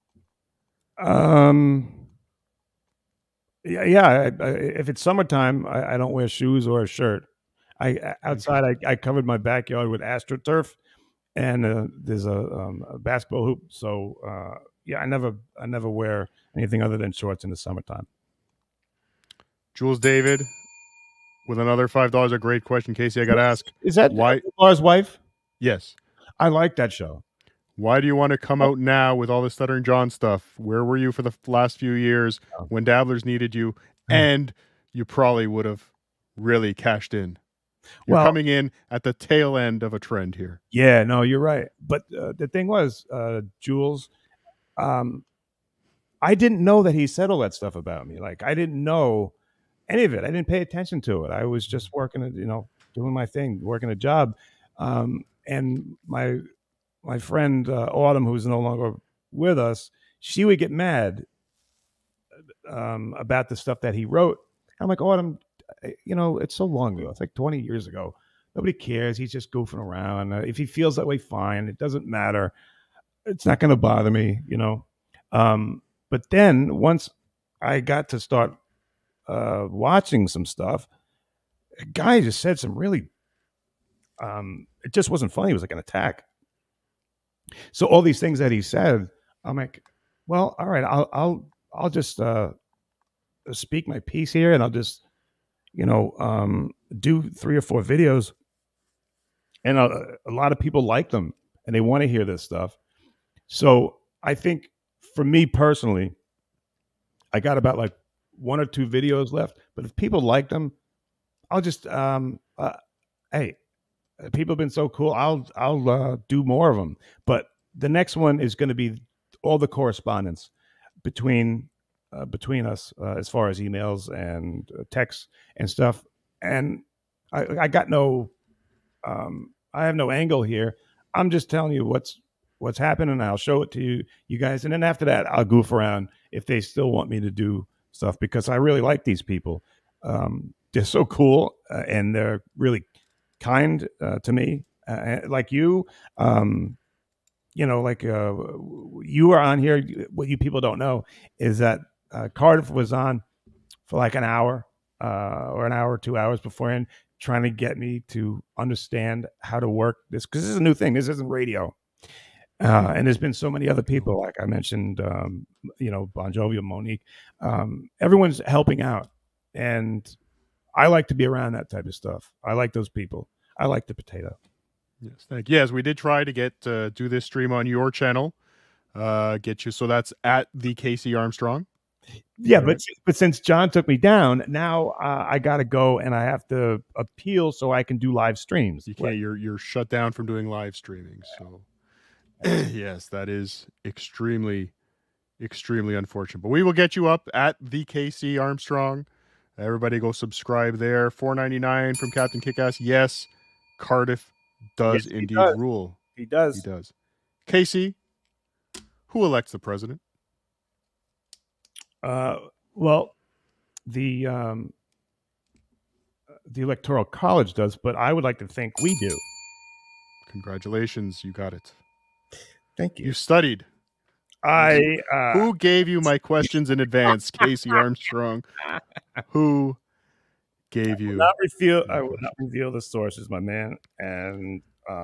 Yeah. If it's summertime, I don't wear shoes or a shirt. Outside, I covered my backyard with AstroTurf, and there's a basketball hoop. So I never wear anything other than shorts in the summertime. Jules David with another $5. A great question, Casey. I got to ask. Is that why? Laura's wife? Yes. I like that show. Why do you want to come out now with all the Stuttering John stuff? Where were you for the last few years when Dabblers needed you? And you probably would have really cashed in. You're coming in at the tail end of a trend here. Yeah, no, you're right. But the thing was, Jules, I didn't know that he said all that stuff about me. Like, I didn't know any of it. I didn't pay attention to it. I was just working, doing my thing, working a job. And my friend Autumn, who's no longer with us, she would get mad about the stuff that he wrote. I'm like, Autumn, it's so long ago. It's like 20 years ago. Nobody cares. He's just goofing around. If he feels that way, fine. It doesn't matter. It's not going to bother me, But then once I got to start watching some stuff, a guy just said some really, it just wasn't funny. It was like an attack. So all these things that he said, I'm like, well, all right, I'll just speak my piece here, and I'll just, do 3 or 4 videos, and a lot of people like them, and they want to hear this stuff. So I think for me personally, I got about like 1 or 2 videos left, but if people like them, I'll just, hey, people have been so cool. I'll do more of them. But the next one is going to be all the correspondence between us as far as emails and texts and stuff. And I got no, I have no angle here. I'm just telling you what's happening, and I'll show it to you guys. And then after that, I'll goof around if they still want me to do stuff, because I really like these people. They're so cool, and they're really kind to me, like you. You are on here. What you people don't know is that Cardiff was on for like an hour or an hour, 2 hours beforehand, trying to get me to understand how to work this, because this is a new thing. This isn't radio. And there's been so many other people, like I mentioned, Bon Jovi, Monique. Everyone's helping out, and I like to be around that type of stuff. I like those people. I like the potato. Yes, thank you. Yes, we did try to get do this stream on your channel. Get you, so that's at the Casey Armstrong. Yeah, but since John took me down, now I got to go, and I have to appeal so I can do live streams. You can't. You're shut down from doing live streaming. So yes, that is extremely, extremely unfortunate. But we will get you up at the Casey Armstrong. Everybody go subscribe there. $4.99 from Captain Kickass. Yes, Cardiff does indeed rule. He does. He does. Casey, who elects the president? Well, the Electoral College does, but I would like to think we do. Congratulations, you got it. Thank you. You studied. Who gave you my questions in advance, Casey Armstrong? Who gave you? I will not reveal the sources, my man. And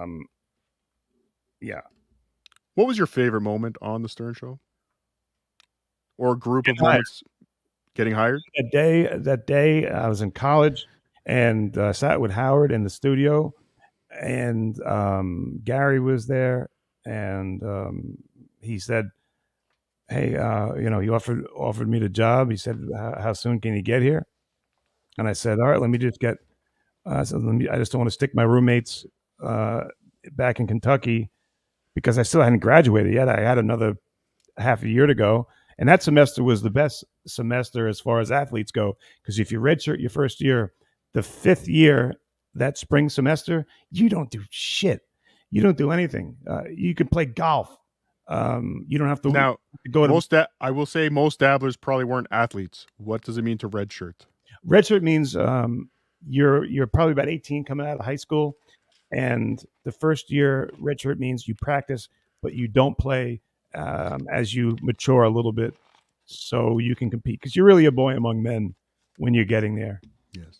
yeah. What was your favorite moment on the Stern Show? Or group of moments? Getting hired? That day I was in college and sat with Howard in the studio, and Gary was there, and he said, "Hey, he offered me the job." He said, "How soon can you get here?" And I said, "All right, let me just get." I just don't want to stick my roommates back in Kentucky because I still hadn't graduated yet. I had another half a year to go. And that semester was the best semester as far as athletes go, because if you redshirt your first year, the fifth year, that spring semester, you don't do shit. You don't do anything. You can play golf. You don't have to now go to I will say most dabblers probably weren't athletes. What does it mean to redshirt? Redshirt means you're probably about 18 coming out of high school, and the first year redshirt means you practice, but you don't play. As you mature a little bit, so you can compete, because you're really a boy among men when you're getting there. Yes.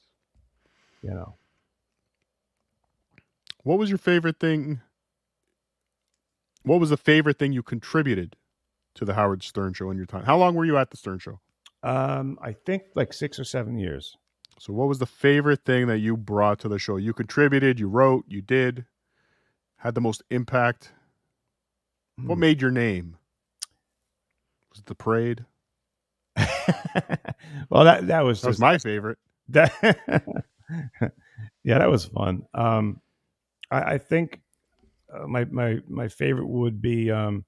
What was your favorite thing? What was the favorite thing you contributed to the Howard Stern Show in your time? How long were you at the Stern Show? I think like 6 or 7 years. So what was the favorite thing that you brought to the show? You contributed, you wrote, you did, had the most impact. What made your name? Was it the parade? Well, that was my favorite. Yeah, that was fun. I think my favorite would be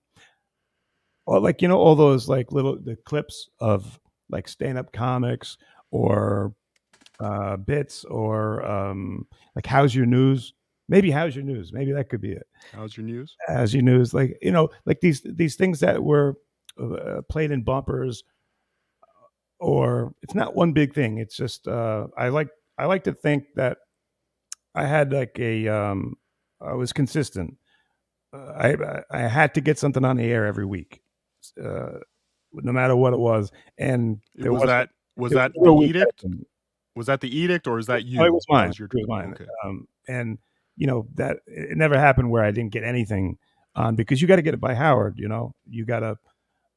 all those like the clips of like stand-up comics or bits or like How's Your News? Maybe How's Your News? Maybe that could be it. How's your news? How's Your News? Like, like these things that were played in bumpers, or it's not one big thing. It's just I like to think that I had like I was consistent. I had to get something on the air every week, no matter what it was. And was that the edict? Was that the edict, or is that you? Oh, it was mine. It was mine. Okay. And that it never happened where I didn't get anything on, because you got to get it by Howard. You got to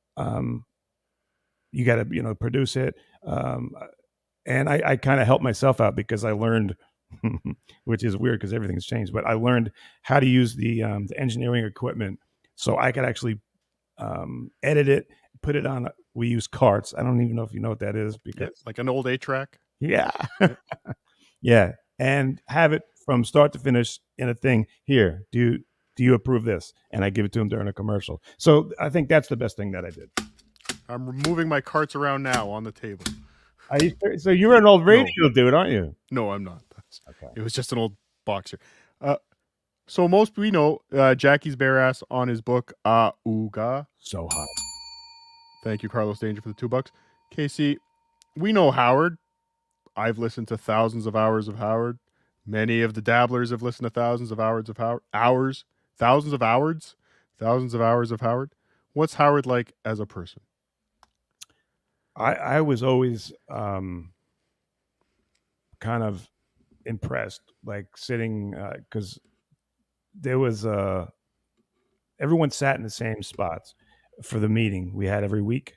produce it. And I kind of helped myself out because I learned, which is weird because everything's changed, but I learned how to use the engineering equipment so I could actually edit it, put it on. We use carts. I don't even know if you know what that is, because like an old 8-track. Yeah. Yeah. And have it from start to finish in a thing. Here, do you approve this? And I give it to him during a commercial. So I think that's the best thing that I did. I'm moving my carts around now on the table. So you're an old radio dude, aren't you? No, I'm not. Okay. It was just an old boxer. So most we know, Jackie's bare ass on his book, Ooga. So hot. Thank you, Carlos Danger, for the $2. Casey, we know Howard. I've listened to thousands of hours of Howard. Many of the dabblers have listened to thousands of hours of Howard. Thousands of hours of Howard. What's Howard like as a person? I was always kind of impressed, like sitting, because there was everyone sat in the same spots for the meeting we had every week.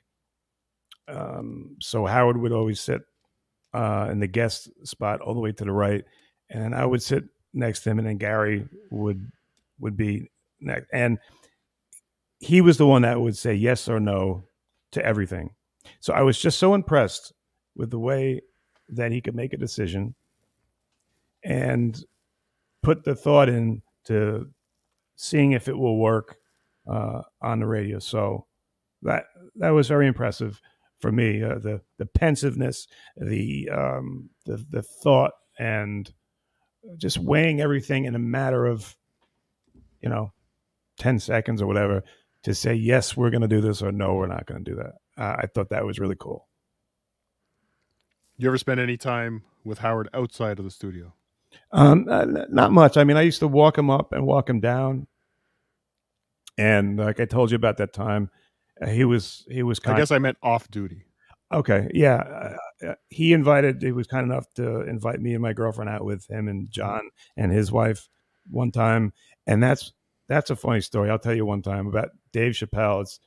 So Howard would always sit in the guest spot all the way to the right, and I would sit next to him, and then Gary would be next, and he was the one that would say yes or no to everything. So I was just so impressed with the way that he could make a decision and put the thought into seeing if it will work on the radio. So that was very impressive for me. The pensiveness, the thought, and just weighing everything in a matter of 10 seconds or whatever to say yes, we're going to do this, or no, we're not going to do that. I thought that was really cool. You ever spend any time with Howard outside of the studio? Not much. I mean, I used to walk him up and walk him down. And like I told you about that time, he was I guess I meant off duty. Okay, yeah. He was kind enough to invite me and my girlfriend out with him and John and his wife one time. And that's a funny story. I'll tell you one time about Dave Chappelle. It's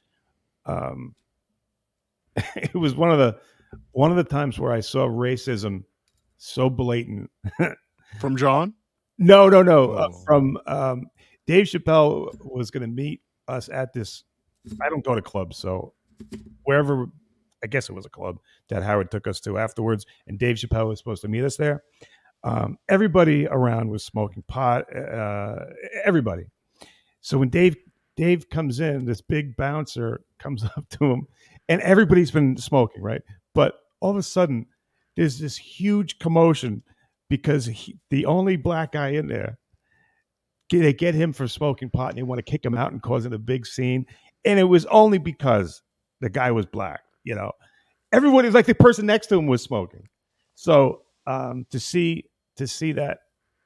it was one of the times where I saw racism so blatant. From John? No. From Dave Chappelle was going to meet us at this. I don't go to clubs, so wherever, I guess it was a club that Howard took us to afterwards, and Dave Chappelle was supposed to meet us there. Everybody around was smoking pot. Everybody. So when Dave comes in, this big bouncer comes up to him, and everybody's been smoking, right? But all of a sudden, there's this huge commotion because the only black guy in there, they get him for smoking pot, and they want to kick him out and causing a big scene. And it was only because the guy was black. You know, everybody, like the person next to him was smoking. So to see that,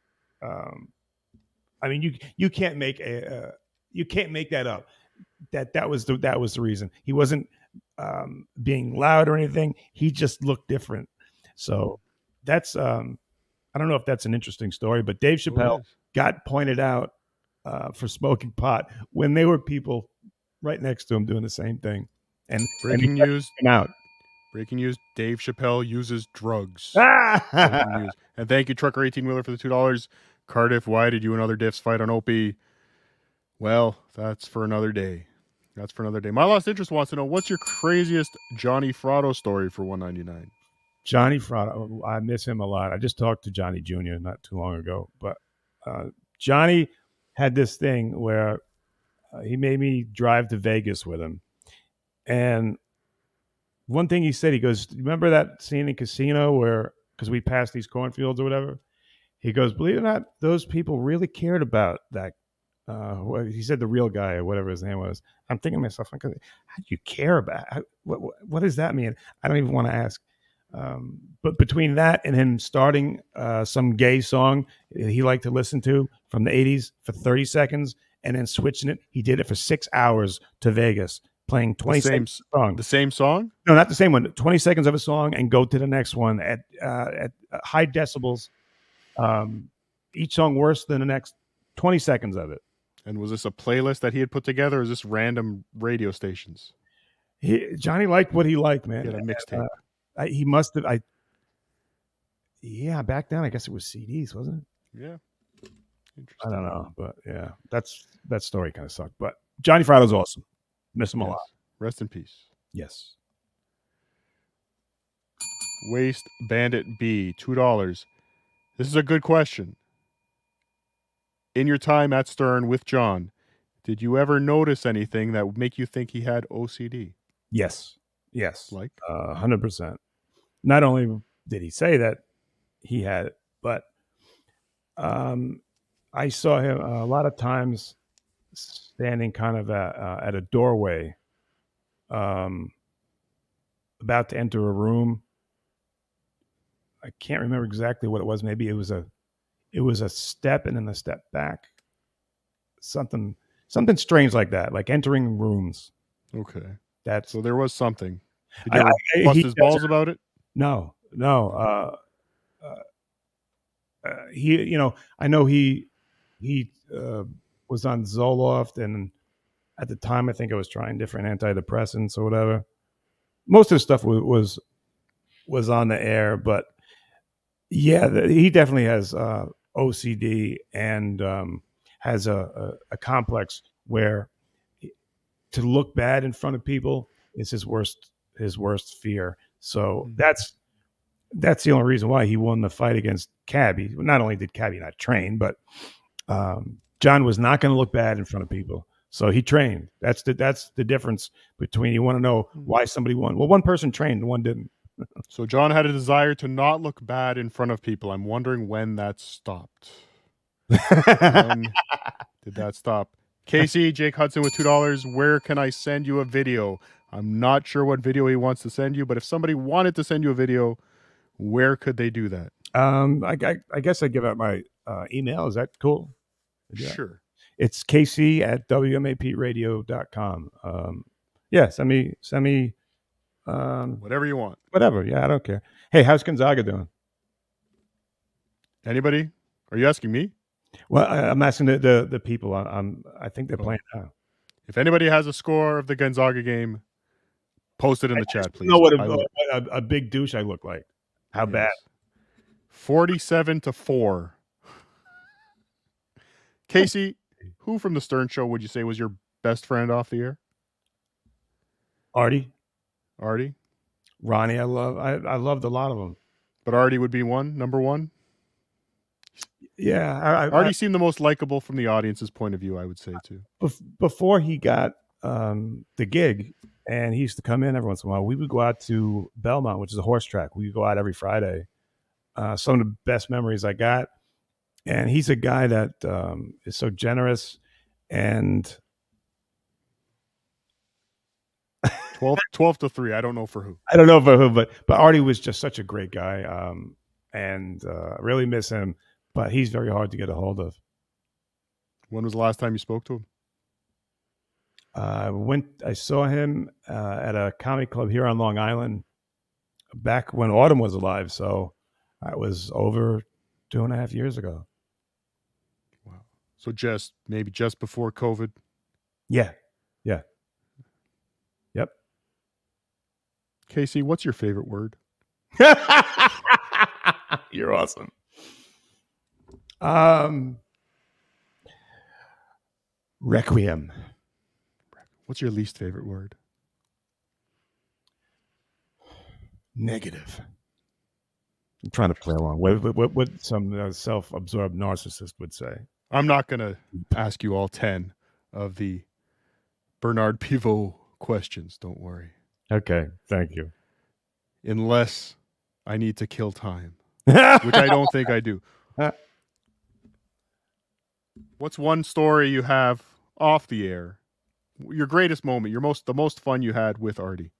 I mean, you can't make that up. That was the reason. He wasn't being loud or anything. He just looked different. So that's I don't know if that's an interesting story, but Dave Chappelle got pointed out for smoking pot when there were people right next to him doing the same thing. And breaking news out. Breaking news: Dave Chappelle uses drugs. And thank you, Trucker 18-wheeler, for the $2. Cardiff, why did you and other diffs fight on Opie? Well, that's for another day. My Lost Interest wants to know, what's your craziest Johnny Fratto story for $1.99? Johnny Fratto, I miss him a lot. I just talked to Johnny Jr. not too long ago, but Johnny had this thing where he made me drive to Vegas with him. And one thing he said, he goes, remember that scene in Casino where, because we passed these cornfields or whatever? He goes, believe it or not, those people really cared about that. He said the real guy or whatever his name was. I'm thinking to myself, how do you care about it? What does that mean? I don't even want to ask. But between that and him starting some gay song he liked to listen to from the 80s for 30 seconds and then switching it, he did it for 6 hours to Vegas, playing 20 seconds of a song. The same song? No, not the same one. 20 seconds of a song and go to the next one at high decibels. Each song worse than the next 20 seconds of it. And was this a playlist that he had put together, or is this random radio stations? Johnny liked what he liked, man. He had a mixtape. He must have. Yeah, back then I guess it was CDs, wasn't it? Yeah. I don't know, but yeah, that story kind of sucked. But Johnny Fratto's awesome. Miss him a lot. Rest in peace. Yes. Waste Bandit B, $2. This is a good question. In your time at Stern with John, did you ever notice anything that would make you think he had OCD? Yes. Like 100%. Not only did he say that he had it, but I saw him a lot of times standing kind of at a doorway, about to enter a room. I can't remember exactly what it was. Maybe it was a step and then a step back. Something strange like that, like entering rooms. Okay. So there was something. Did you ever bust his balls about it? No. He, I know he was on Zoloft, and at the time I think I was trying different antidepressants or whatever. Most of the stuff was on the air, but yeah, he definitely has OCD and has a complex where to look bad in front of people is his worst fear. So that's the only reason why he won the fight against Cabby. Not only did Cabby not train, but John was not going to look bad in front of people. So he trained. That's the difference between, you want to know why somebody won. Well, one person trained, one didn't. So John had a desire to not look bad in front of people. I'm wondering when that stopped. When did that stop? Casey, Jake Hudson with $2. Where can I send you a video? I'm not sure what video he wants to send you, but if somebody wanted to send you a video, where could they do that? I guess I give out my email. Is that cool? Yeah. Sure. It's kc@wmapradio.com. Yeah, send me whatever you want. Whatever. Yeah, I don't care. Hey, how's Gonzaga doing? Anybody? Are you asking me? Well, I'm asking the people. I think they're playing now. If anybody has a score of the Gonzaga game, post it in the chat, please. You know what a big douche I look like. How bad? 47-4. Casey, who from the Stern Show would you say was your best friend off the air? Artie. Ronnie, I loved a lot of them. But Artie would be number one? Yeah. Artie seemed the most likable from the audience's point of view, I would say, too. Before he got the gig, and he used to come in every once in a while, we would go out to Belmont, which is a horse track. We would go out every Friday. Some of the best memories I got. And he's a guy that is so generous and 12-3. I don't know for who. But Artie was just such a great guy, and really miss him. But he's very hard to get a hold of. When was the last time you spoke to him? I saw him at a comedy club here on Long Island back when Autumn was alive. So that was over 2.5 years ago. Wow. So maybe just before COVID? Yeah. Yep. Casey, what's your favorite word? You're awesome. Requiem. What's your least favorite word? Negative. I'm trying to play along. What some self-absorbed narcissist would say. I'm not going to ask you all 10 of the Bernard Pivot questions. Don't worry. Okay. Thank you. Unless I need to kill time, which I don't think I do. What's one story you have off the air? Your greatest moment, the most fun you had with Artie?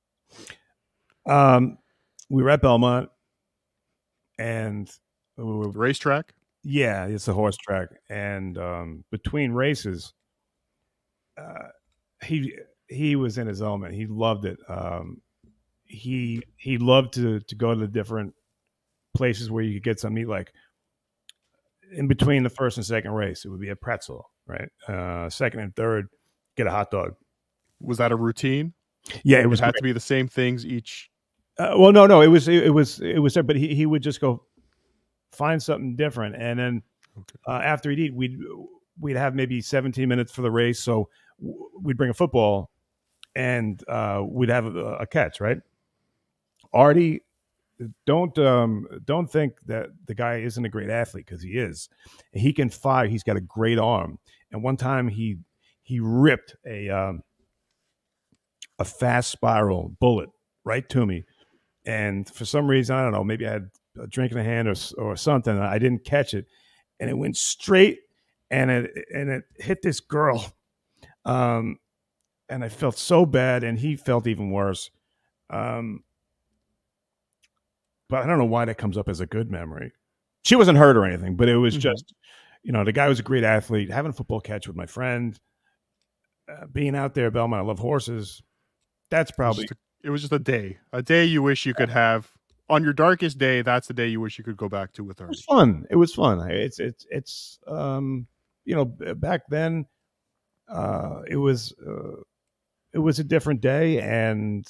We were at Belmont, and the racetrack. Yeah, it's a horse track, and between races, he was in his element. He loved it. He loved to go to the different places where you could get something to eat, like in between the first and second race, it would be a pretzel, right? Second and third, get a hot dog. Was that a routine? Yeah, it had to be the same things each. Well, no, it was there, but he would just go find something different, and then after he'd eat, we'd have maybe 17 minutes for the race, so we'd bring a football, and we'd have a catch, right? Artie, don't think that the guy isn't a great athlete, because he is. He can fire. He's got a great arm, and one time he ripped a fast spiral bullet right to me. And for some reason, I don't know, maybe I had a drink in the hand or something. I didn't catch it, and it went straight, and it hit this girl. And I felt so bad, and he felt even worse. But I don't know why that comes up as a good memory. She wasn't hurt or anything, but it was just, the guy was a great athlete. Having a football catch with my friend, being out there at Belmont, I love horses. That's probably... It was just a day you wish you could have on your darkest day. That's the day you wish you could go back to with Artie. It was fun. It's back then, it was a different day, and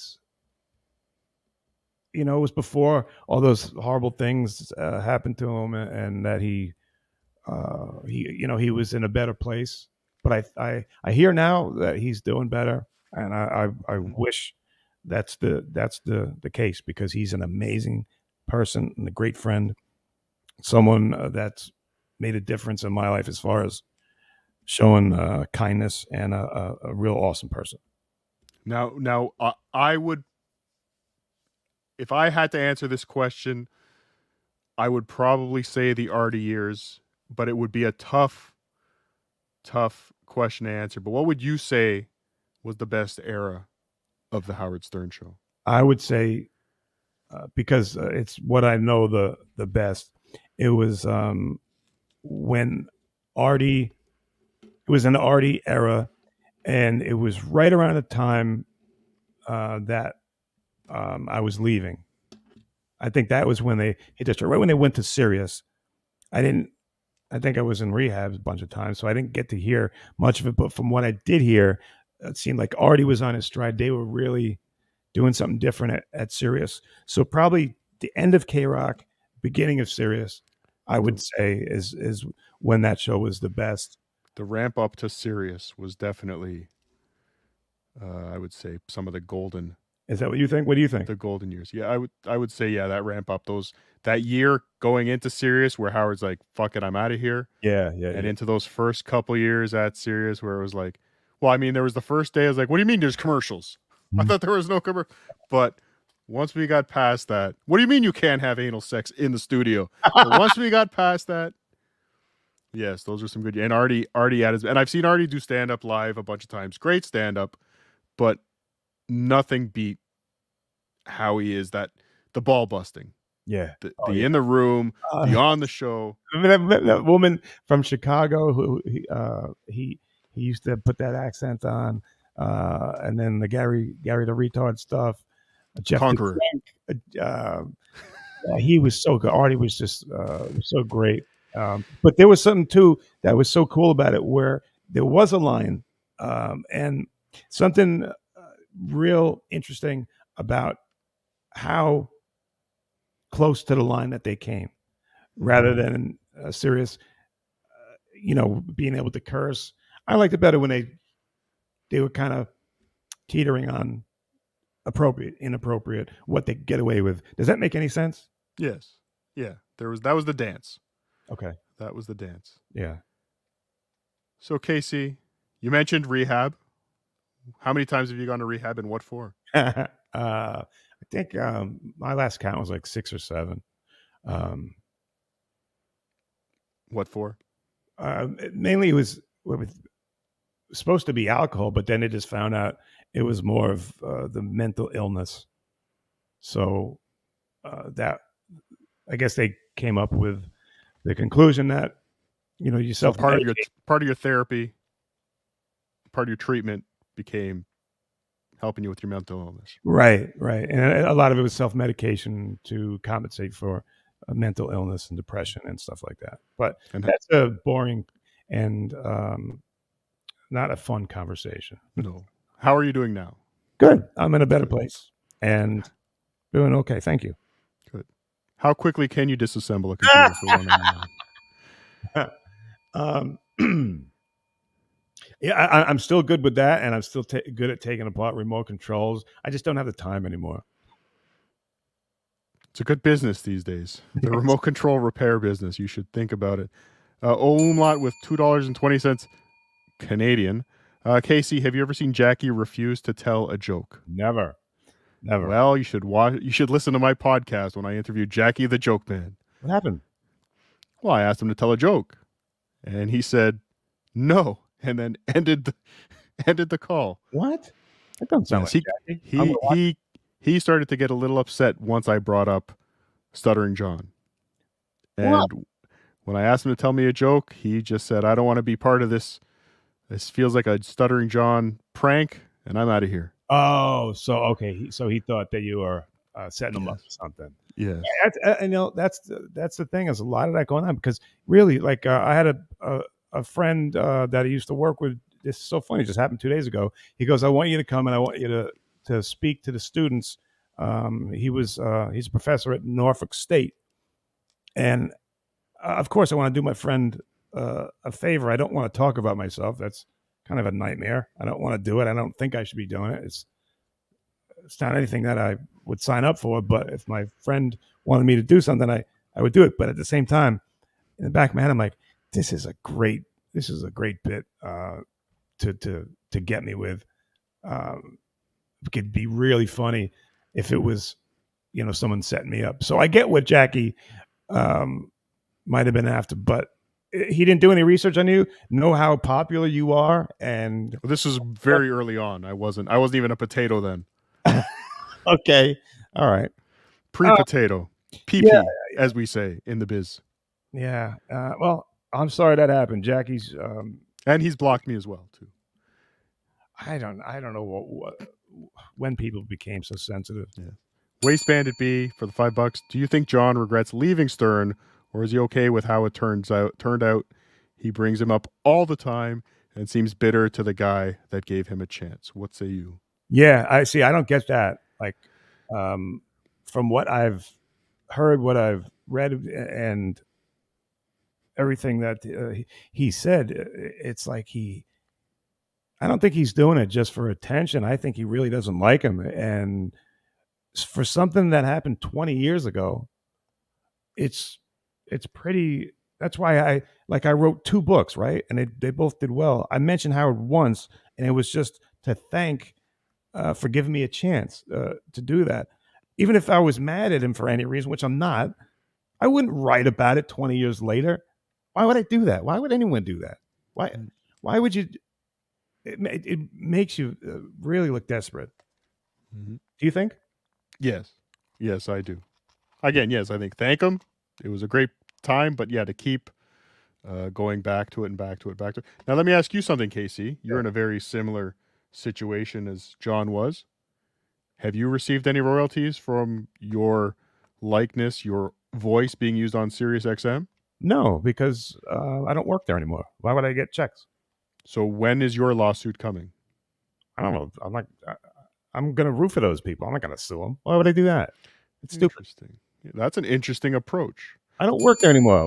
it was before all those horrible things happened to him, and that he was in a better place. But I hear now that he's doing better, and I wish that's the case, because he's an amazing person and a great friend, someone that's made a difference in my life as far as showing kindness, and a real awesome person. Now, I would, if I had to answer this question, I would probably say the Artie years, but it would be a tough question to answer, but what would you say was the best era of the Howard Stern Show? I would say, because it's what I know the best, it was when Artie, it was an Artie era, and it was right around the time that I was leaving. I think that was when they hit this, right when they went to Sirius. I think I was in rehab a bunch of times, so I didn't get to hear much of it. But from what I did hear, it seemed like Artie was on his stride. They were really doing something different at Sirius. So probably the end of K-Rock, beginning of Sirius, I would say is when that show was the best. The ramp up to Sirius was definitely, I would say, some of the golden. Is that what you think? What do you think? The golden years. Yeah, I would say, yeah, that ramp up, that year going into Sirius where Howard's like, fuck it, I'm out of here. Yeah. And into those first couple years at Sirius where it was like, well, I mean, there was the first day I was like, what do you mean there's commercials? I thought there was no commercial. But once we got past that, what do you mean you can't have anal sex in the studio? But once we got past that, yes, those are some good. And Artie at his, and I've seen Artie do stand up live a bunch of times. Great stand up, but nothing beat how he is, that the ball busting. Yeah. The in the room, the on the show. I mean, that woman from Chicago who he used to put that accent on, and then the Gary the retard stuff. Jeff Conqueror. He was so good. Artie was just so great. But there was something too that was so cool about it, where there was a line, and something real interesting about how close to the line that they came, rather than Sirius, being able to curse. I liked it better when they were kind of teetering on appropriate, inappropriate, what they get away with. Does that make any sense? Yes. Yeah. That was the dance. Okay. That was the dance. Yeah. So Casey, you mentioned rehab. How many times have you gone to rehab and what for? I think my last count was like 6 or 7. What for? Mainly it was supposed to be alcohol, but then they just found out it was more of the mental illness. So that, I guess they came up with the conclusion that, you so part of your therapy, part of your treatment became helping you with your mental illness. Right. And a lot of it was self-medication to compensate for mental illness and depression and stuff like that. But that's a boring and not a fun conversation. No. How are you doing now? Good. I'm in a better place and doing okay. Thank you. Good. How quickly can you disassemble a computer for one-on-one? Yeah, I'm still good with that, and I'm still good at taking apart remote controls. I just don't have the time anymore. It's a good business these days. The remote control repair business. You should think about it. Umlaut with $2.20 Canadian. Casey, have you ever seen Jackie refuse to tell a joke? Never. Well, you should listen to my podcast when I interviewed Jackie the Joke Man. What happened? Well, I asked him to tell a joke, and he said no, and then ended the call. What? That doesn't sound like Jackie. He started to get a little upset once I brought up Stuttering John. And when I asked him to tell me a joke, he just said, I don't want to be part of this. This feels like a Stuttering John prank, and I'm out of here. Oh, so okay. So he thought that you were setting him up for something. Yeah. That's the thing. There's a lot of that going on because really, like I had a friend that I used to work with. This is so funny. It just happened 2 days ago. He goes, I want you to come and I want you to speak to the students. He's a professor at Norfolk State. And of course, I want to do my friend a favor. I don't want to talk about myself. That's kind of a nightmare. I don't want to do it. I don't think I should be doing it. It's not anything that I would sign up for. But if my friend wanted me to do something, I would do it. But at the same time, in the back of my head, I'm like, this is a great bit to get me with. It could be really funny if it was, someone setting me up. So I get what Jackie might have been after, but he didn't do any research on you, know how popular you are, and This was very early on. I wasn't even a potato then. okay, all right, Pre-potato, PP, as we say in the biz. yeah. Well, I'm sorry that happened. Jackie's, and he's blocked me as well too. I don't know when people became so sensitive. Yeah. Waste Bandit B for the $5. Do you think John regrets leaving Stern, or is he okay with how it turned out? He brings him up all the time and seems bitter to the guy that gave him a chance. What say you? Yeah, I see. I don't get that. Like, from what I've heard, what I've read, and everything that he said, it's like I don't think he's doing it just for attention. I think he really doesn't like him. And for something that happened 20 years ago, it's pretty. That's why I wrote 2 books, right? And they both did well. I mentioned Howard once, and it was just to thank for giving me a chance to do that. Even if I was mad at him for any reason, which I'm not, I wouldn't write about it 20 years later. Why would I do that? Why would anyone do that? Why would you? It makes you really look desperate. Mm-hmm. Do you think? Yes, I do. Again, yes, I think thank him. It was a great time, but yeah, to keep going back to it and back to it, back to it. Now, let me ask you something, Casey. You're in a very similar situation as John was. Have you received any royalties from your likeness, your voice being used on Sirius XM? No, because I don't work there anymore. Why would I get checks? So when is your lawsuit coming? I don't know. I'm going to root for those people. I'm not going to sue them. Why would I do that? It's stupid. Interesting. Yeah, that's an interesting approach. I don't work there anymore.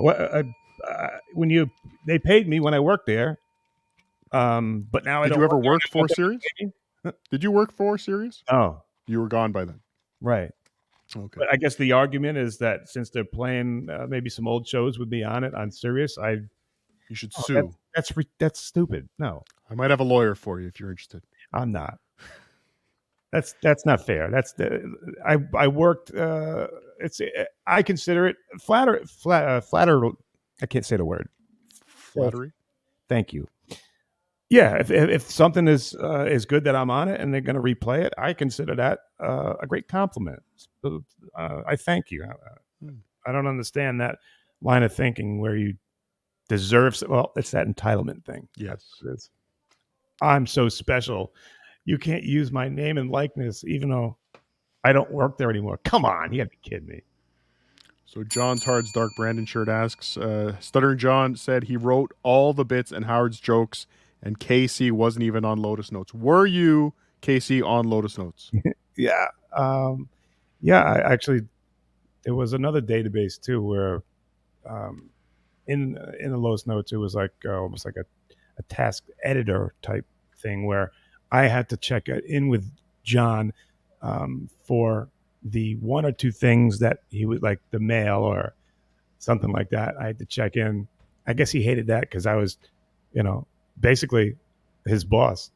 They paid me when I worked there, but now I don't. Did you ever work for Sirius? Did you work for Sirius? Oh, you were gone by then. Right. Okay. But I guess the argument is that since they're playing maybe some old shows with me on it on Sirius, you should sue. That's stupid. No, I might have a lawyer for you if you're interested. I'm not. That's not fair. I worked. I consider it flatter. I can't say the word. Flattery. Thank you. Yeah, if something is good that I'm on it and they're going to replay it, I consider that a great compliment. I thank you. I don't understand that line of thinking where you deserve. Well, it's that entitlement thing. Yes, I'm so special. You can't use my name and likeness, even though I don't work there anymore. Come on, you got to be kidding me. So John Tard's Dark Brandon shirt asks, Stuttering John said he wrote all the bits and Howard's jokes, and Casey wasn't even on Lotus Notes. Were you, Casey, on Lotus Notes? Yeah. I actually, there was another database too where in the Lotus Notes, it was like almost like a task editor type thing where I had to check in with John for the 1 or 2 things that he would like, the mail or something like that. I had to check in. I guess he hated that because I was, basically his boss.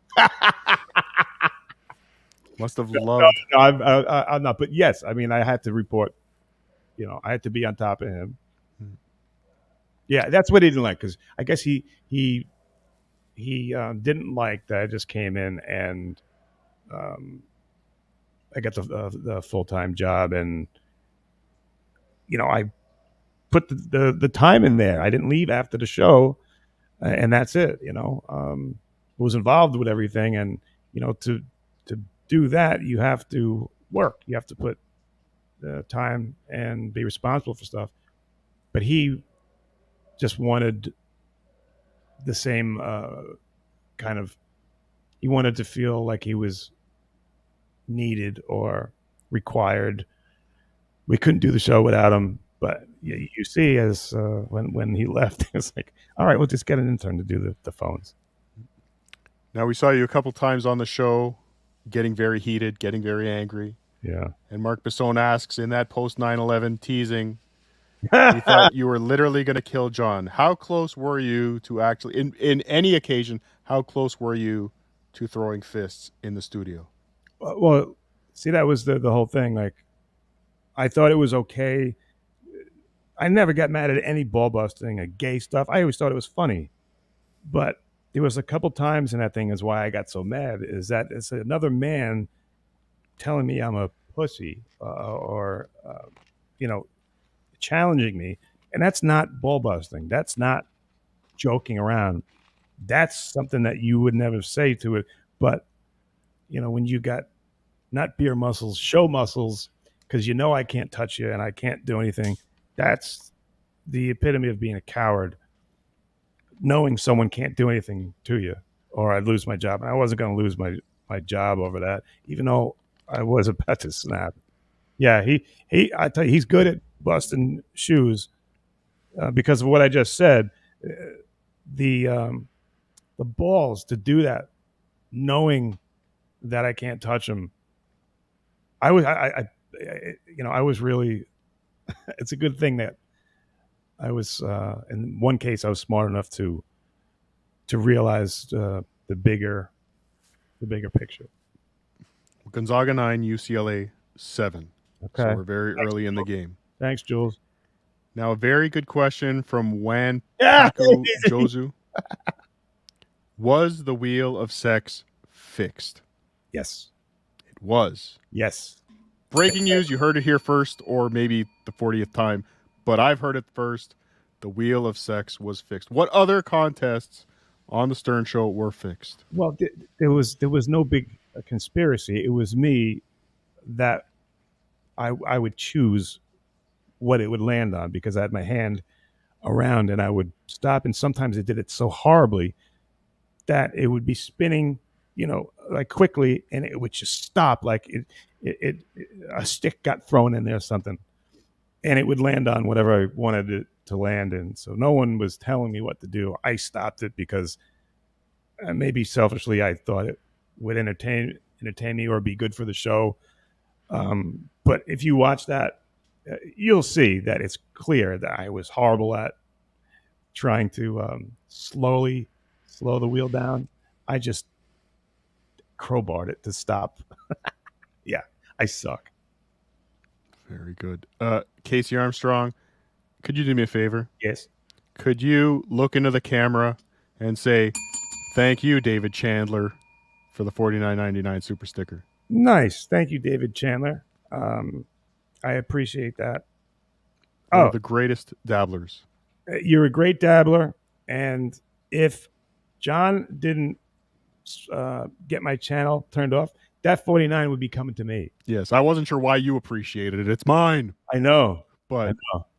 Must have loved. No, I'm not. But yes, I mean, I had to report. I had to be on top of him. Yeah, that's what he didn't like because I guess he didn't like that I just came in and I got the full-time job and I put the time in there. I didn't leave after the show, and that's it. Was involved with everything, and to do that, you have to work. You have to put time and be responsible for stuff. But he just wanted the same kind of. He wanted to feel like he was needed or required. We couldn't do the show without him. But you see, as when he left, it's like, all right, we'll just get an intern to do the phones. Now, we saw you a couple times on the show getting very heated, getting very angry. Yeah. And Mark Besson asks, in that post 9/11 teasing, he thought you were literally going to kill John. How close were you to actually, in any occasion, how close were you to throwing fists in the studio? Well, see, that was the whole thing. Like, I thought it was okay. I never got mad at any ball busting or gay stuff. I always thought it was funny. But there was a couple times, and that thing is why I got so mad, is that it's another man telling me I'm a pussy or challenging me. And that's not ball busting. That's not joking around. That's something that you would never say to it. But, when you got not beer muscles, show muscles, because I can't touch you and I can't do anything, that's the epitome of being a coward, knowing someone can't do anything to you or I'd lose my job. And I wasn't going to lose my job over that, even though I was about to snap. Yeah, I tell you, he's good at busting shoes because of what I just said. The balls to do that, knowing that I can't touch him. I was really. It's a good thing that I was. In one case, I was smart enough to realize the bigger picture. Gonzaga 9, UCLA 7. Okay, so we're very early in the game. Thanks, Jules. Now, a very good question from Wan Yeah. Paku Jozu. Was the wheel of sex fixed? Yes. It was. Yes. Breaking news, you heard it here first, or maybe the 40th time, but I've heard it first. The wheel of sex was fixed. What other contests on the Stern Show were fixed? Well, there was no big conspiracy. It was me that I would choose what it would land on because I had my hand around and I would stop. And sometimes it did it so horribly that it would be spinning, like quickly, and it would just stop. Like a stick got thrown in there or something, and it would land on whatever I wanted it to land in. So no one was telling me what to do. I stopped it because maybe selfishly I thought it would entertain me or be good for the show. But if you watch that, you'll see that it's clear that I was horrible at trying to slowly slow the wheel down. I just crowbarred it to stop. Yeah, I suck. Very good. Casey Armstrong, could you do me a favor? Yes. Could you look into the camera and say, thank you, David Chandler, for the $49.99 super sticker? Nice. Thank you, David Chandler. I appreciate that. One of the greatest dabblers. You're a great dabbler. And if John didn't get my channel turned off, that 49 would be coming to me. Yes, I wasn't sure why you appreciated it. It's mine. I know. But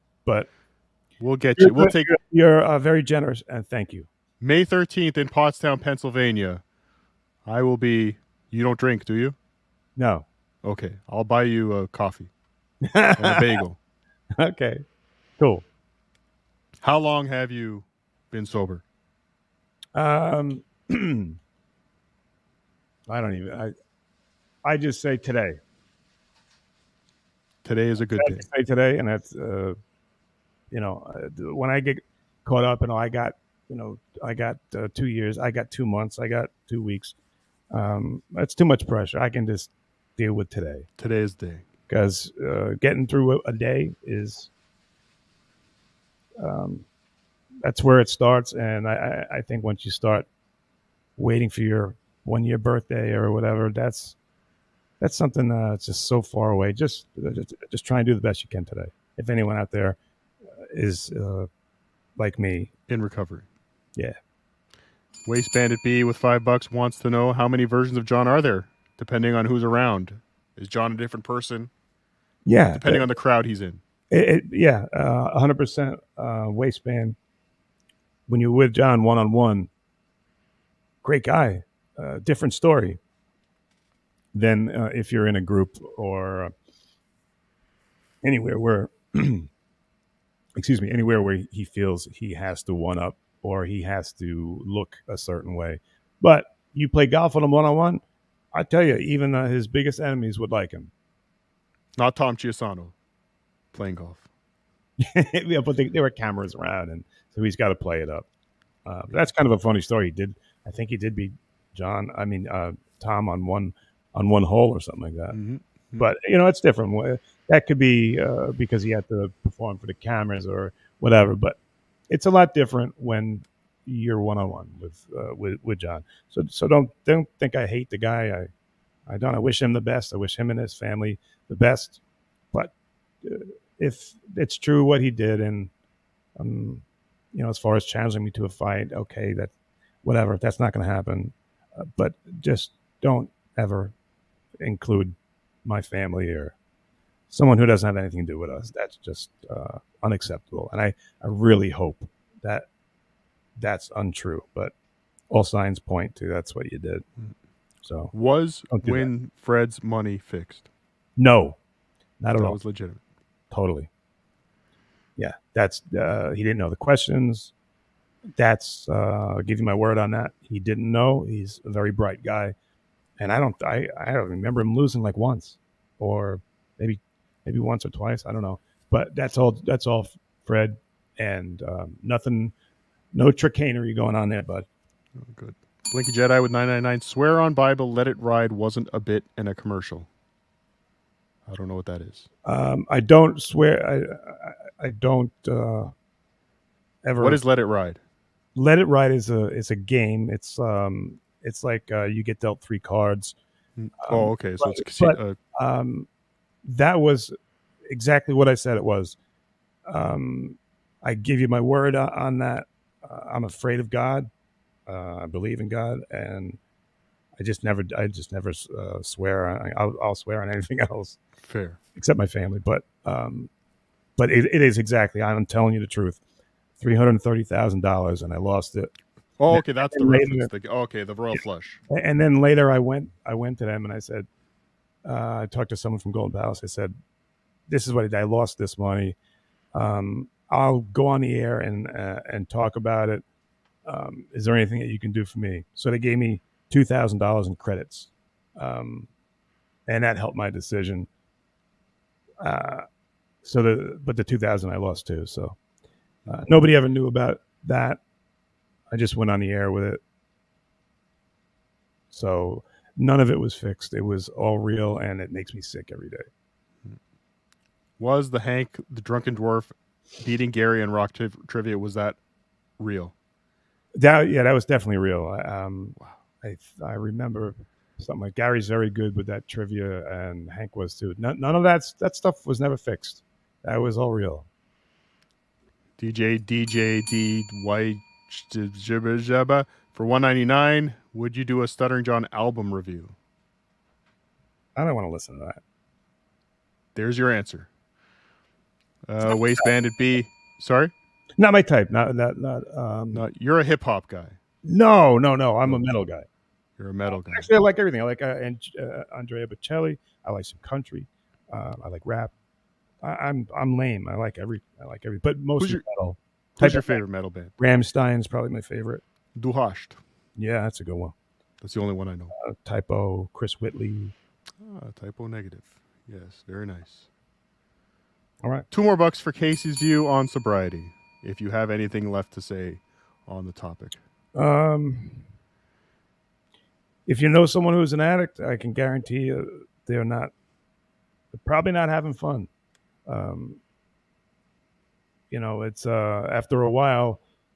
we'll get you're you. We'll good. take. You're very generous, and thank you. May 13th in Pottstown, Pennsylvania. I will be. You don't drink, do you? No. Okay, I'll buy you a coffee and a bagel. Okay, cool. How long have you been sober? I don't even. I just say today. Today is a good day. Say today, and that's when I get caught up, and I got 2 years, I got 2 months, I got 2 weeks. That's too much pressure. I can just deal with today. Today's day, because getting through a day is that's where it starts, and I think once you start waiting for your 1 year birthday or whatever, that's something that's just so far away. Just try and do the best you can today. If anyone out there is like me in recovery, yeah. Waste Bandit B with $5 wants to know how many versions of John are there, depending on who's around. Is John a different person? Yeah, depending on the crowd he's in. 100% waistband. When you're with John one-on-one, great guy, different story than if you're in a group or anywhere where, anywhere where he feels he has to one up or he has to look a certain way. But you play golf with him one-on-one, I tell you, even his biggest enemies would like him. Not Tom Chiasano playing golf. Yeah, but there were cameras around, and so he's got to play it up. That's kind of a funny story. I think he did beat Tom on one hole or something like that. Mm-hmm. But it's different. that could be because he had to perform for the cameras or whatever. But it's a lot different when you're one-on-one with John. So don't think I hate the guy. I don't. I wish him the best. I wish him and his family the best. But if it's true what he did, and as far as challenging me to a fight, okay, that whatever. That's not going to happen. But just don't ever include my family or someone who doesn't have anything to do with us. That's just unacceptable. And I really hope that that's untrue. But all signs point to that's what you did. So was when Fred's money fixed? No, not at all. That was legitimate. Totally. Yeah, that's he didn't know the questions. That's I'll give you my word on that. He didn't know. He's a very bright guy, and I don't remember him losing like once, or maybe once or twice. I don't know, but that's all Fred, and nothing, no chicanery going on there, bud. Oh, good. Blinky Jedi with 999. Swear on Bible, Let It Ride wasn't a bit in a commercial. I don't know what that is. I don't swear. I don't ever. What is Let It Ride? Let It Ride is a game. It's like you get dealt 3 cards. Okay. So that was exactly what I said it was. I give you my word on that. I'm afraid of God. I believe in God, and I just never swear. I'll swear on anything else. Fair, except my family. But it is exactly. I'm telling you the truth. $330,000, and I lost it. Oh, okay, that's the reference. The royal flush. And then later, I went to them and I said, I talked to someone from Golden Palace. I said, "This is what I did. I lost this money. I'll go on the air and talk about it. Is there anything that you can do for me?" So they gave me $2,000 in credits, and that helped my decision. But the 2,000 I lost too. So nobody ever knew about that. I just went on the air with it. So none of it was fixed. It was all real, and it makes me sick every day. Was the Hank the Drunken Dwarf beating Gary and Rock trivia, was that real? That was definitely real. I remember something like Gary's very good with that trivia, and Hank was too. None of that stuff was never fixed. That was all real. DJ D White for $199. Would you do a Stuttering John album review? I don't want to listen to that. There's your answer. Waste Bandit B. Sorry? Not my type. Not. You're a hip hop guy. No. I'm a metal guy. You're a metal guy. Actually, I like everything. I like Andrea Bocelli. I like some country. I like rap. I'm lame. I like every. But mostly metal. Who's your favorite metal band? Rammstein's probably my favorite. Du Hast. Yeah, that's a good one. That's the only one I know. Typo, Chris Whitley. Typo Negative. Yes, very nice. All right. $2 for Casey's view on sobriety, if you have anything left to say on the topic. If you know someone who's an addict, I can guarantee you they're probably not having fun. It's after a while,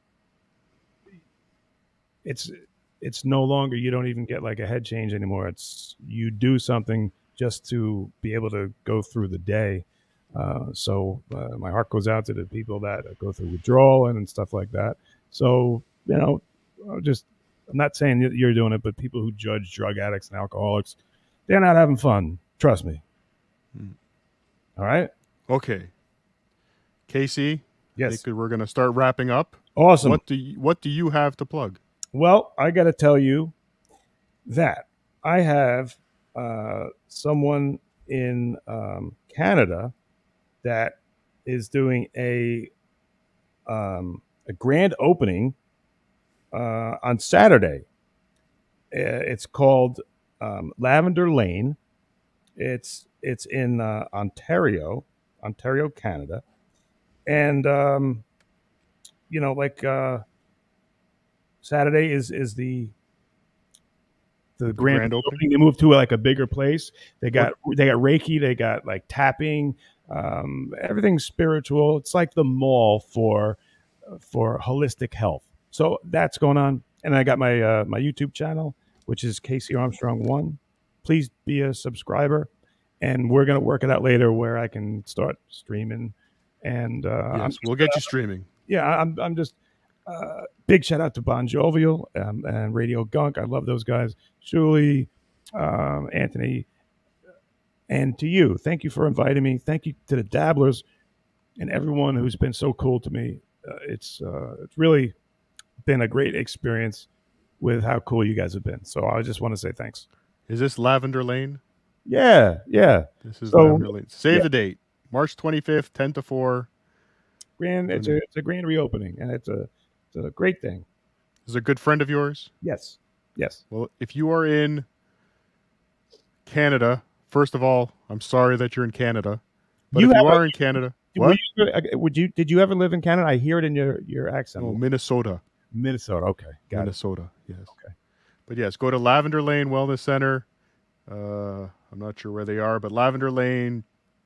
it's no longer, you don't even get like a head change anymore. It's you do something just to be able to go through the day. So my heart goes out to the people that go through withdrawal and stuff like that. So, I'm not saying that you're doing it, but people who judge drug addicts and alcoholics, they're not having fun. Trust me. All right. Okay. Casey. Yes. I think we're going to start wrapping up. Awesome. What do you have to plug? Well, I got to tell you that I have someone in Canada that is doing a grand opening on Saturday. It's called Lavender Lane. It's in Ontario, Canada, and Saturday is the the grand grand opening. opening? They moved to like a bigger place. They got Reiki. They got like tapping. Everything's spiritual. It's like the mall for holistic health. So that's going on. And I got my my YouTube channel, which is Casey Armstrong 1. Please be a subscriber, and we're gonna work it out later where I can start streaming. And Yes, we'll get you streaming. yeah, I'm just big shout out to Bon Jovial and Radio Gunk. I love those guys. Julie, Anthony, and to you. Thank you for inviting me. Thank you to the Dabblers and everyone who's been so cool to me. It's really been a great experience with how cool you guys have been. So I just want to say thanks. Is this Lavender Lane? Yeah. This is So, Lavender Lane. Save yeah. the date. March 25th, 10 to 4. It's a grand reopening, and it's a great thing. Is a good friend of yours? Yes. Well, if you are in Canada, first of all, I'm sorry that you're in Canada. But if you are in Canada, what? Did you ever live in Canada? I hear it in your accent. Oh, Minnesota. Okay, got Minnesota. Yes. Okay. But yes, go to Lavender Lane Wellness Center. I'm not sure where they are, but Lavender Lane